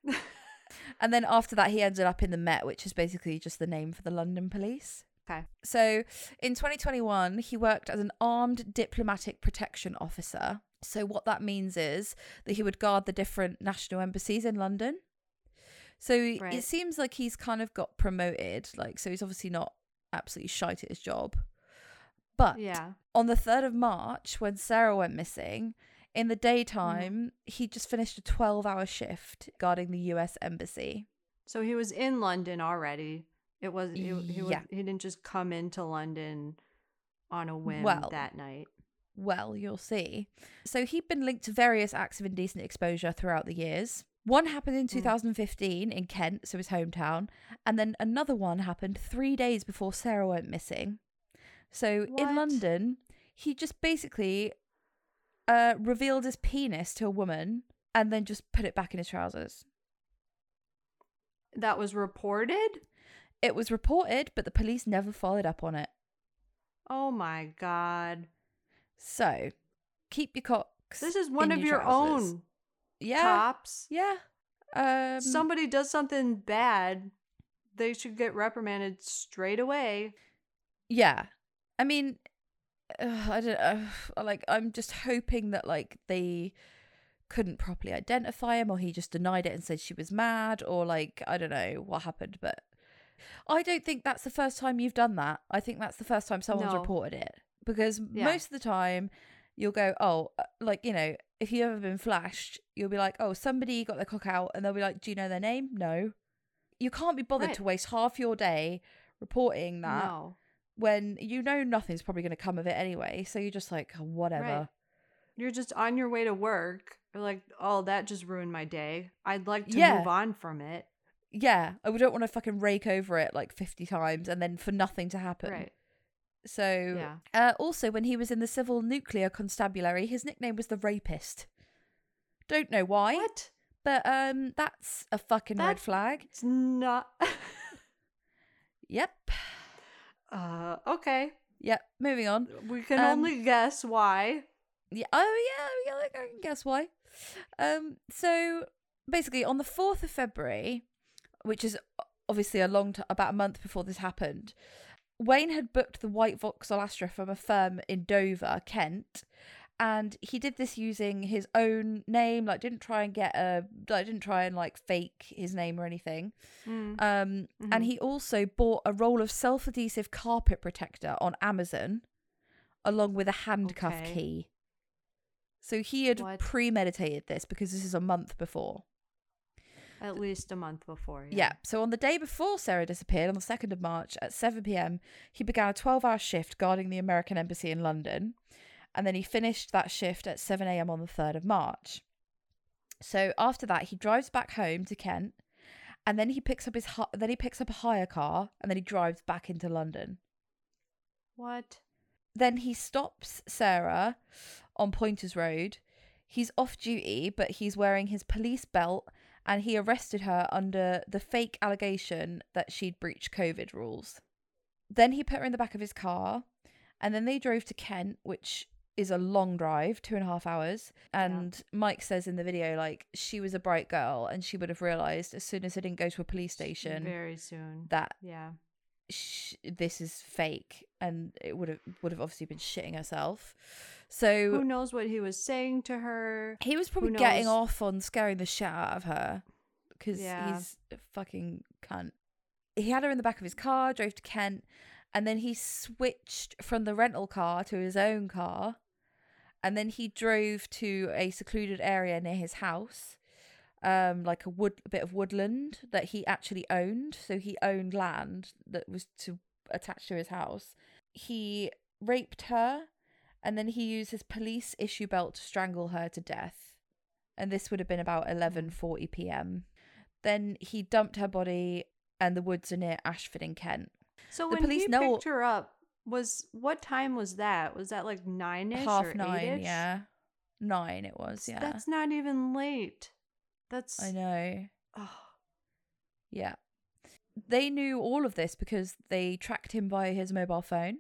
And then after that, he ended up in the Met, which is basically just the name for the London police. Okay. So in 2021, he worked as an armed diplomatic protection officer. So what that means is that he would guard the different national embassies in London. So it seems like he's kind of got promoted. Like, so he's obviously not absolutely shite at his job. But on the 3rd of March, when Sarah went missing, in the daytime, he just finished a 12-hour shift guarding the US embassy. So he was in London already. It was he didn't just come into London on a whim that night. Well, you'll see. So he'd been linked to various acts of indecent exposure throughout the years. One happened in 2015 in Kent, so his hometown, and then another one happened 3 days before Sarah went missing. So in London, he just basically revealed his penis to a woman and then just put it back in his trousers. That was reported? It was reported, but the police never followed up on it. Oh my God. So, keep your cocks. This is one in of your trousers. own Yeah. cops. Yeah. Somebody does something bad, they should get reprimanded straight away. Yeah. I mean, I don't know. Like, I'm just hoping that, like, they couldn't properly identify him, or he just denied it and said she was mad, or, like, I don't know what happened, but I don't think that's the first time you've done that. I think that's the first time someone's reported it. Because most of the time you'll go, oh, like, you know, if you've ever been flashed, you'll be like, oh, somebody got their cock out, and they'll be like, do you know their name? No. You can't be bothered to waste half your day reporting that when you know nothing's probably going to come of it anyway. So you're just like, oh, whatever. Right. You're just on your way to work. You're like, oh, that just ruined my day. I'd like to move on from it. Yeah. I don't want to fucking rake over it like 50 times and then for nothing to happen. Right. So, also when he was in the Civil Nuclear Constabulary, his nickname was the Rapist. Don't know why. What? But that's a fucking red flag. It's not. Yep. Okay. Yep. Moving on. We can only guess why. Yeah. Oh yeah. I can guess why. So basically, on the 4th of February, which is obviously about a month before this happened, Wayne had booked the White Vauxhall Astra from a firm in Dover, Kent, and he did this using his own name. Like, didn't try and like fake his name or anything. And he also bought a roll of self-adhesive carpet protector on Amazon, along with a handcuff key. So he had premeditated this because this is a month before. At least a month before. Yeah. So on the day before Sarah disappeared, on the 2nd of March at 7 p.m, he began a 12-hour shift guarding the American embassy in London. And then he finished that shift at 7 a.m. on the 3rd of March. So after that, he drives back home to Kent, and then he picks up a hire car, and then he drives back into London. What? Then he stops Sarah on Pointers Road. He's off duty, but he's wearing his police belt, and he arrested her under the fake allegation that she'd breached COVID rules. Then he put her in the back of his car, and then they drove to Kent, which is a long drive, 2.5 hours. And Mike says in the video, like, she was a bright girl and she would have realized as soon as they didn't go to a police station very soon that yeah this is fake, and it would have obviously been shitting herself. So who knows what he was saying to her? he was probably getting off on scaring the shit out of her because he's a fucking cunt. He had her in the back of his car, drove to Kent, and then he switched from the rental car to his own car, and then he drove to a secluded area near his house, like a bit of woodland that he actually owned. So he owned land that was attached to his house. He raped her, and then he used his police issue belt to strangle her to death. And this would have been about 11:40 p.m. Then he dumped her body in the woods near Ashford in Kent. So when he picked her up, what time was that? Was that like 9-ish or 9:30? 8-ish? Yeah, 9 it was. Yeah, that's not even late. I know. Oh. Yeah, they knew all of this because they tracked him by his mobile phone.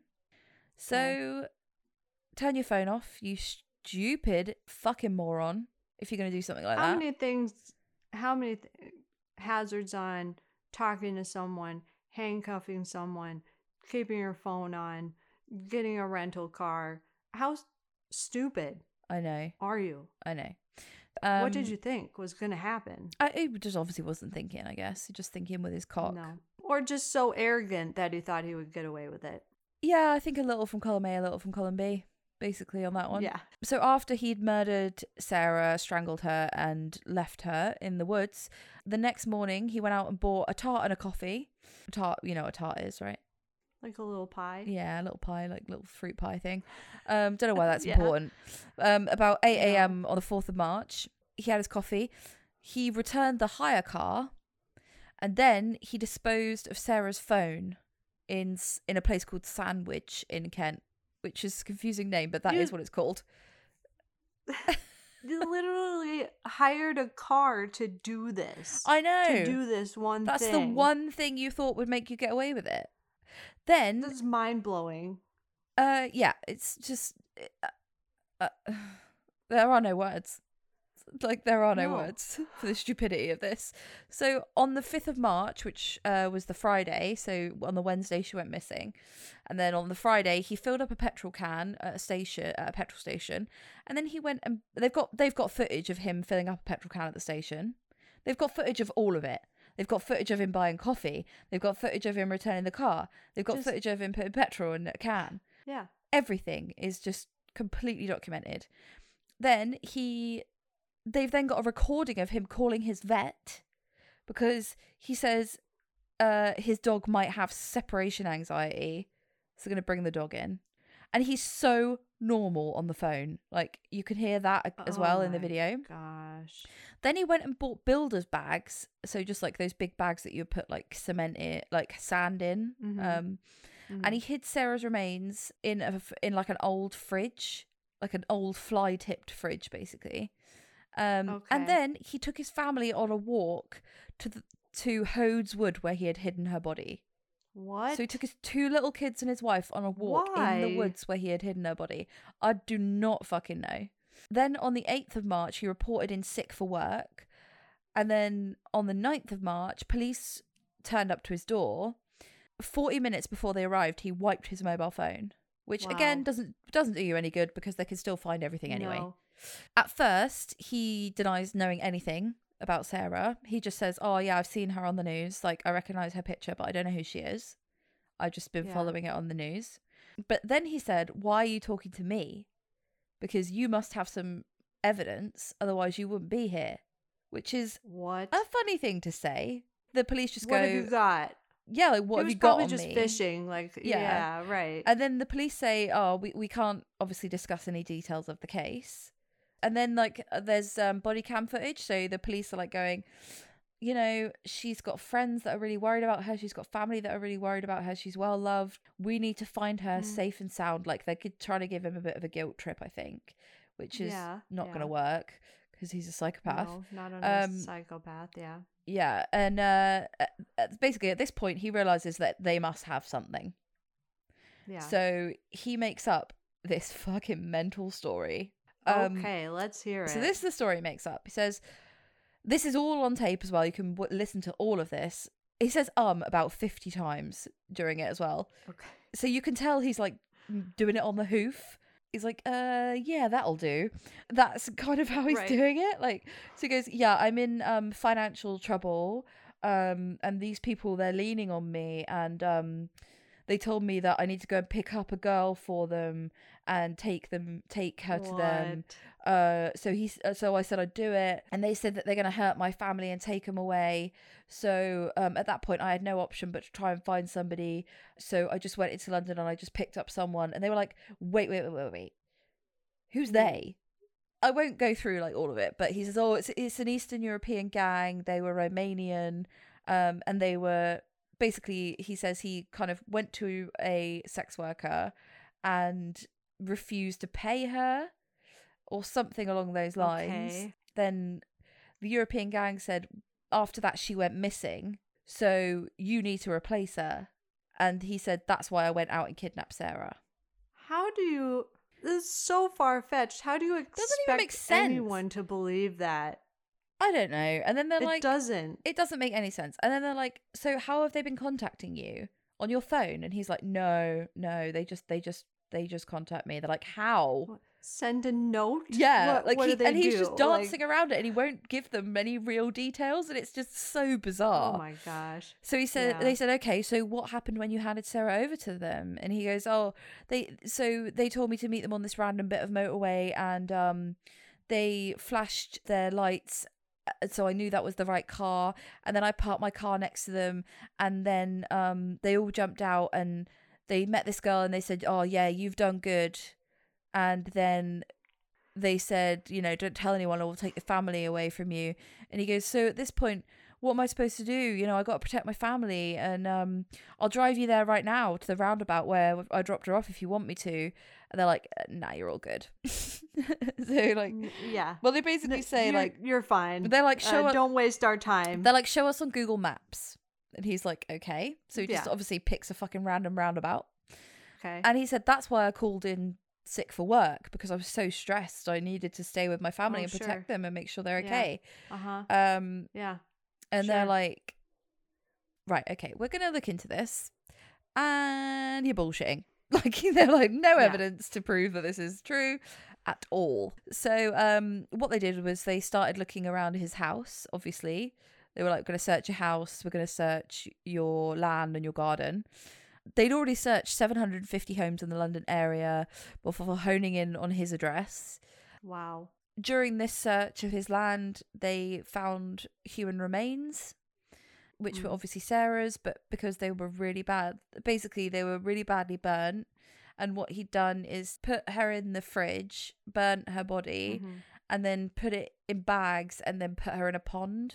So turn your phone off, you stupid fucking moron, if you're going to do something like that. How many hazards on talking to someone, handcuffing someone, keeping your phone on, getting a rental car? How stupid I know. are you? I know. What did you think was going to happen? He just obviously wasn't thinking, I guess. He just thinking with his cock. No. Or just so arrogant that he thought he would get away with it. Yeah, I think a little from column A, a little from column B, basically, on that one. Yeah. So after he'd murdered Sarah, strangled her, and left her in the woods, the next morning he went out and bought a tart and a coffee. A tart, you know what a tart is, right? Like a little pie? Yeah, a little pie, like little fruit pie thing. Don't know why that's important. About 8 a.m. on the 4th of March, he had his coffee. He returned the hire car, and then he disposed of Sarah's phone in a place called Sandwich in Kent, which is a confusing name, but that is what it's called. You literally hired a car to do this. I know. To do this one That's thing. the one thing you thought would make you get away with it. Then That's mind-blowing. Yeah, it's just there are no words. Like, there are no words for the stupidity of this. So on the 5th of March, which was the Friday, so on the Wednesday she went missing, and then on the Friday he filled up a petrol can at a petrol station, and then he went and they've got footage of him filling up a petrol can at the station. They've got footage of all of it. They've got footage of him buying coffee. They've got footage of him returning the car. They've got footage of him putting petrol in a can. Yeah. Everything is just completely documented. Then they've then got a recording of him calling his vet because he says his dog might have separation anxiety, so they're going to bring the dog in. And he's so normal on the phone. Like, you can hear that as well in the video. Gosh. Then he went and bought builder's bags. So just like those big bags that you put like cement in, like sand in. Mm-hmm. And he hid Sarah's remains in like an old fridge, like an old fly-tipped fridge, basically. And then he took his family on a walk to Hodes Wood, where he had hidden her body. What? So he took his 2 little kids and his wife on a walk in the woods where he had hidden her body. I do not fucking know. Then on the 8th of March, he reported in sick for work. And then on the 9th of March, police turned up to his door. 40 minutes before they arrived, he wiped his mobile phone, which again doesn't do you any good because they can still find everything anyway. No. At first, he denies knowing anything about Sarah. He just says, oh yeah, I've seen her on the news. Like, I recognize her picture, but I don't know who she is. I've just been following it on the news. But then he said, why are you talking to me? Because you must have some evidence, otherwise you wouldn't be here. Which is a funny thing to say. The police just go, what have you got? Yeah, like, what have you got on me? He was probably just fishing, like, yeah, right. And then the police say, oh, we can't obviously discuss any details of the case. And then, like, there's body cam footage. So the police are, like, going, you know, she's got friends that are really worried about her. She's got family that are really worried about her. She's well loved. We need to find her safe and sound. Like, they could try to give him a bit of a guilt trip, I think, which is not going to work because he's a psychopath. No, not a psychopath, yeah. Yeah, and basically at this point, he realizes that they must have something. Yeah. So he makes up this fucking mental story. Okay, let's hear it. So this is the story he makes up. He says, this is all on tape as well. You can listen to all of this. He says about 50 times during it as well. Okay. So you can tell he's like doing it on the hoof. He's like, yeah, that'll do. That's kind of how he's doing it. Like, so he goes, yeah, I'm in financial trouble. And these people, they're leaning on me, and they told me that I need to go and pick up a girl for them and take her to them. So I said I'd do it, and they said that they're going to hurt my family and take them away. So at that point I had no option but to try and find somebody. So I just went into London and I just picked up someone, and they were like, wait, who's they? I won't go through like all of it, but he says, oh, it's an Eastern European gang. They were Romanian, and they were basically, he says he kind of went to a sex worker and refused to pay her or something along those lines. Okay. Then the European gang said after that she went missing, so you need to replace her. And he said, that's why I went out and kidnapped Sarah. How do you... This is so far-fetched. How do you expect anyone to believe that? I don't know. And then they're like... It doesn't make any sense. And then they're like, so how have they been contacting you? On your phone? And he's like, no, they just contact me. They're like, how? What? Send a note? Yeah. What do they he's do? just dancing around it, and he won't give them any real details, and it's just so bizarre. Oh my gosh. So he said, They said, okay, so what happened when you handed Sarah over to them? And he goes, oh, they told me to meet them on this random bit of motorway, and they flashed their lights, so I knew that was the right car. And then I parked my car next to them, and then they all jumped out, and they met this girl, and they said, oh yeah, you've done good. And then they said, don't tell anyone or we'll take the family away from you. And he goes, so at this point, what am I supposed to do? I got to protect my family, and I'll drive you there right now to the roundabout where I dropped her off if you want me to. And they're like, nah, you're all good. So like, yeah. Well, they basically say you're fine. They're like, don't waste our time. They're like, show us on Google Maps. And he's like, okay. So he just obviously picks a fucking random roundabout. Okay. And he said, that's why I called in sick for work, because I was so stressed. I needed to stay with my family and protect them and make sure they're okay. Yeah. And they're like, right, okay, we're gonna look into this, and you're bullshitting. Like, they're like, no evidence to prove that this is true at all. So what they did was they started looking around his house. Obviously they were like, we're gonna search your house, we're gonna search your land and your garden. They'd already searched 750 homes in the London area before honing in on his address. Wow. During this search of his land, they found human remains, which were obviously Sarah's, but because they were really bad, basically they were really badly burnt. And what he'd done is put her in the fridge, burnt her body, and then put it in bags and then put her in a pond.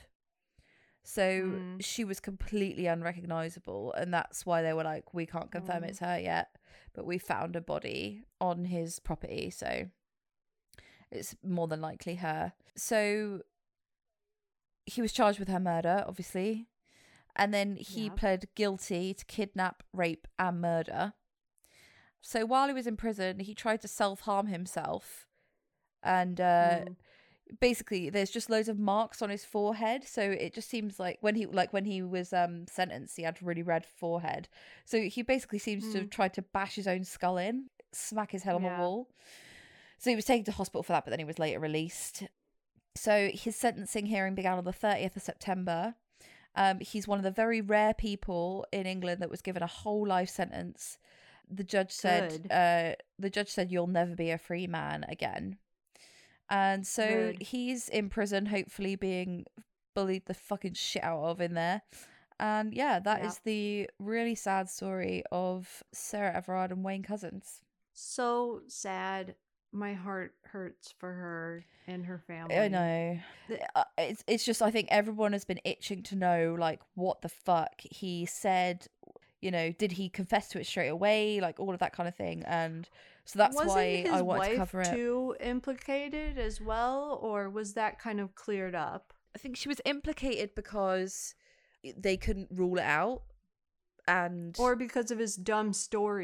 So she was completely unrecognisable, and that's why they were like, we can't confirm it's her yet, but we found a body on his property, so it's more than likely her. So he was charged with her murder, obviously, and then he pled guilty to kidnap, rape, and murder. So while he was in prison, he tried to self-harm himself, and basically there's just loads of marks on his forehead, so it just seems like when he was sentenced, he had really red forehead, so he basically seems to have tried to bash his own skull in, smack his head on the wall. So he was taken to hospital for that, but then he was later released. So his sentencing hearing began on the 30th of September. He's one of the very rare people in England that was given a whole life sentence. The judge said you'll never be a free man again. And so he's in prison, hopefully being bullied the fucking shit out of in there. And that is the really sad story of Sarah Everard and Wayne Couzens. So sad. My heart hurts for her and her family. I know. It's just, I think everyone has been itching to know, like, what the fuck he said. Did he confess to it straight away? Like, all of that kind of thing. And so that's why I wanted to cover it. Was his wife too implicated as well, or was that kind of cleared up? I think she was implicated because they couldn't rule it out, or because of his dumb story.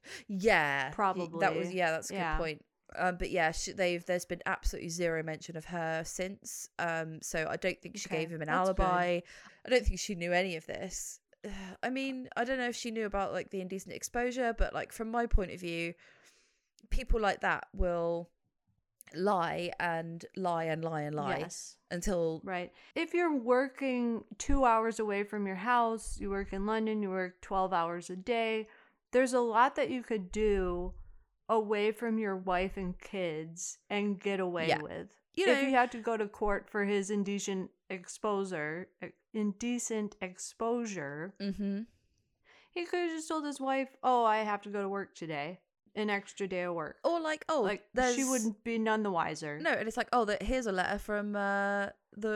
Yeah, Probably. that's a good point. But yeah, there's been absolutely zero mention of her since. So I don't think she gave him an alibi. Good. I don't think she knew any of this. I mean, I don't know if she knew about like the indecent exposure, but like from my point of view, people like that will lie and lie and lie and lie until right. If you're working 2 hours away from your house, you work in London, you work 12 hours a day, there's a lot that you could do away from your wife and kids and get away with. You know, if he had to go to court for his indecent exposure, mm-hmm. He could have just told his wife, "Oh, I have to go to work today, an extra day of work," or like, she wouldn't be none the wiser. No, and it's like, here's a letter from the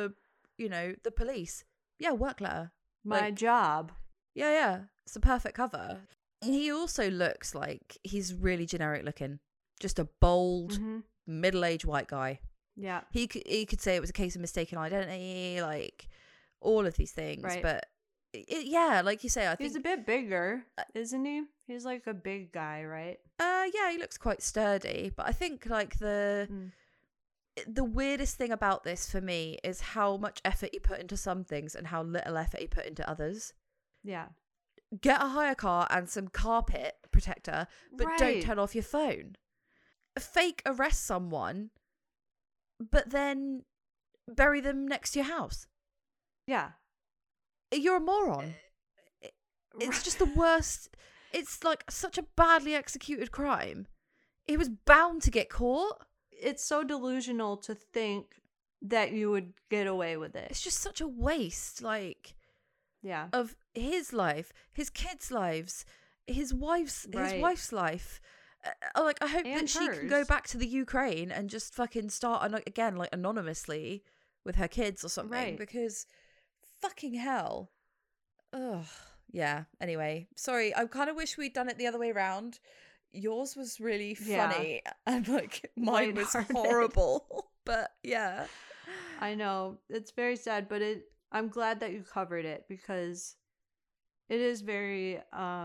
police. Yeah, work letter. My job. Yeah, it's a perfect cover. He also looks like he's really generic looking, just a bold, middle-aged white guy. Yeah, he could say it was a case of mistaken identity, like all of these things, right. But like you say, I think he's a bit bigger, isn't he? He's like a big guy, right? Yeah, he looks quite sturdy, but I think like the weirdest thing about this for me is how much effort he put into some things and how little effort he put into others. Yeah. Get a hire car and some carpet protector, but don't turn off your phone. Fake arrest someone, but then bury them next to your house. Yeah. You're a moron. It's just the worst. It's like such a badly executed crime. He was bound to get caught. It's so delusional to think that you would get away with it. It's just such a waste, like, of his life, his kids' lives, his wife's life. Like, I hope that she can go back to the Ukraine and just fucking start again, like anonymously with her kids or something, because fucking hell. Ugh. Yeah. Anyway, sorry. I kind of wish we'd done it the other way around. Yours was really funny and like mine was horrible. But yeah. I know. It's very sad, but I'm glad that you covered it because it is very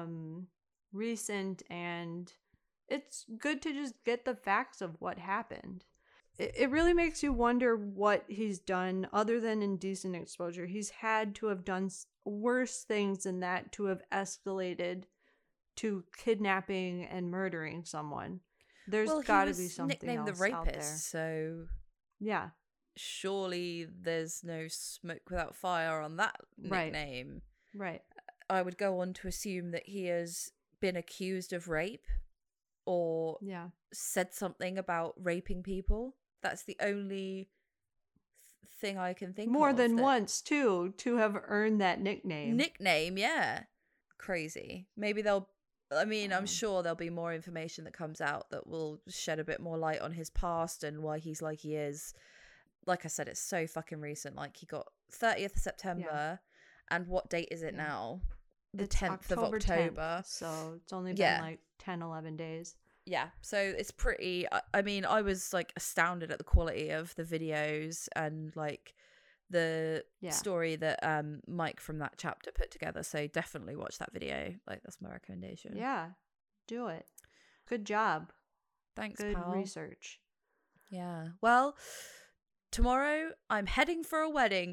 recent and it's good to just get the facts of what happened. It really makes you wonder what he's done other than indecent exposure. He's had to have done worse things than that to have escalated to kidnapping and murdering someone. There's got to be something nicknamed else the rapist, out there. So yeah, surely there's no smoke without fire on that nickname. Right. I would go on to assume that he has been accused of rape or said something about raping people. That's the only thing I can think of. More than once, too, to have earned that nickname. Yeah. Crazy. Maybe I'm sure there'll be more information that comes out that will shed a bit more light on his past and why he's like he is. Like I said, it's so fucking recent. Like, he got 30th of September, and what date is it now? It's 10th of October. 10th, so it's only been like 10, 11 days. Yeah, so it's pretty. I mean, I was like astounded at the quality of the videos and like the story that Mike from that chapter put together. So definitely watch that video. Like, that's my recommendation. Yeah, do it. Good job. Thanks, Good pal. research. Yeah. Well, tomorrow I'm heading for a wedding.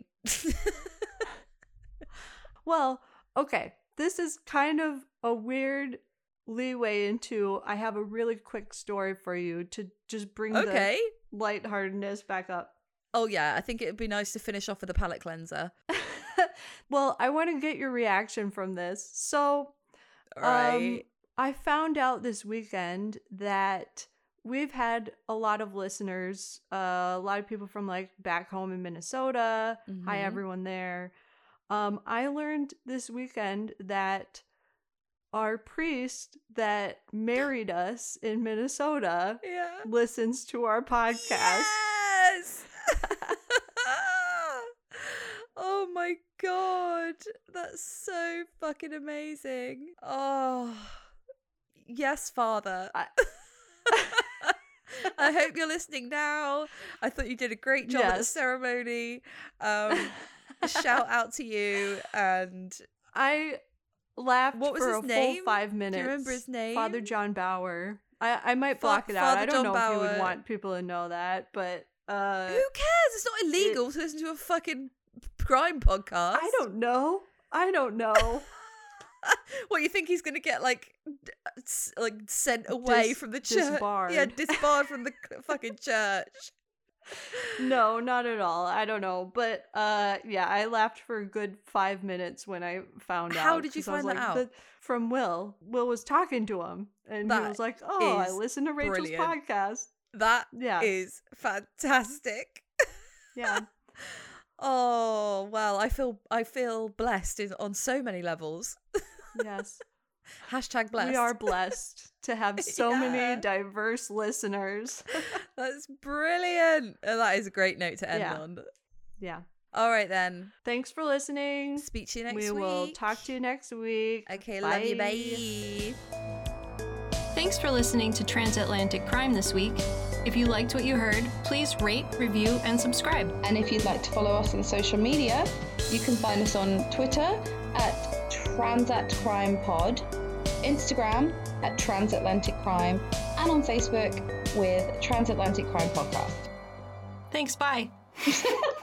Well, okay. This is kind of a weird leeway into I have a really quick story for you to just bring the lightheartedness back up. Oh yeah, I think it'd be nice to finish off with a palate cleanser. Well, I want to get your reaction from this. So, I found out this weekend that we've had a lot of listeners, a lot of people from like back home in Minnesota. Mm-hmm. Hi, everyone there. I learned this weekend that our priest that married us in Minnesota listens to our podcast. Yes! Oh my God. That's so fucking amazing. Oh, yes, Father. I hope you're listening now. I thought you did a great job at the ceremony. Shout out to you. And I laughed What was for his a full name? 5 minutes. Do you remember his name? Father John Bauer. I might block it out. Father I don't John know if you would Bauer. want people to know that, but Who cares? It's not illegal to listen to a fucking crime podcast. I don't know. What, you think he's gonna get like sent away from the church? Disbarred. Yeah, disbarred from the fucking church. No, not at all. I don't know. But yeah, I laughed for a good 5 minutes when I found out. How did you 'cause I was find that like, out? From Will. Will was talking to him, and he That was like, "Oh, I is listened to Rachel's brilliant. podcast." That Yeah. is fantastic. Yeah. Oh well, I feel blessed on so many levels. Yes. Hashtag blessed. We are blessed to have so Yeah. many diverse listeners. That's brilliant. That is a great note to end Yeah. on. Yeah. All right then. Thanks for listening. Speak to you next We week. will talk to you next week. Okay, love you. Bye. Thanks for listening to Transatlantic Crime this week. If you liked what you heard, please rate, review, and subscribe. And if you'd like to follow us on social media, you can find us on Twitter at TransatCrimePod, Instagram at Transatlantic Crime, and on Facebook with Transatlantic Crime Podcast. Thanks, bye.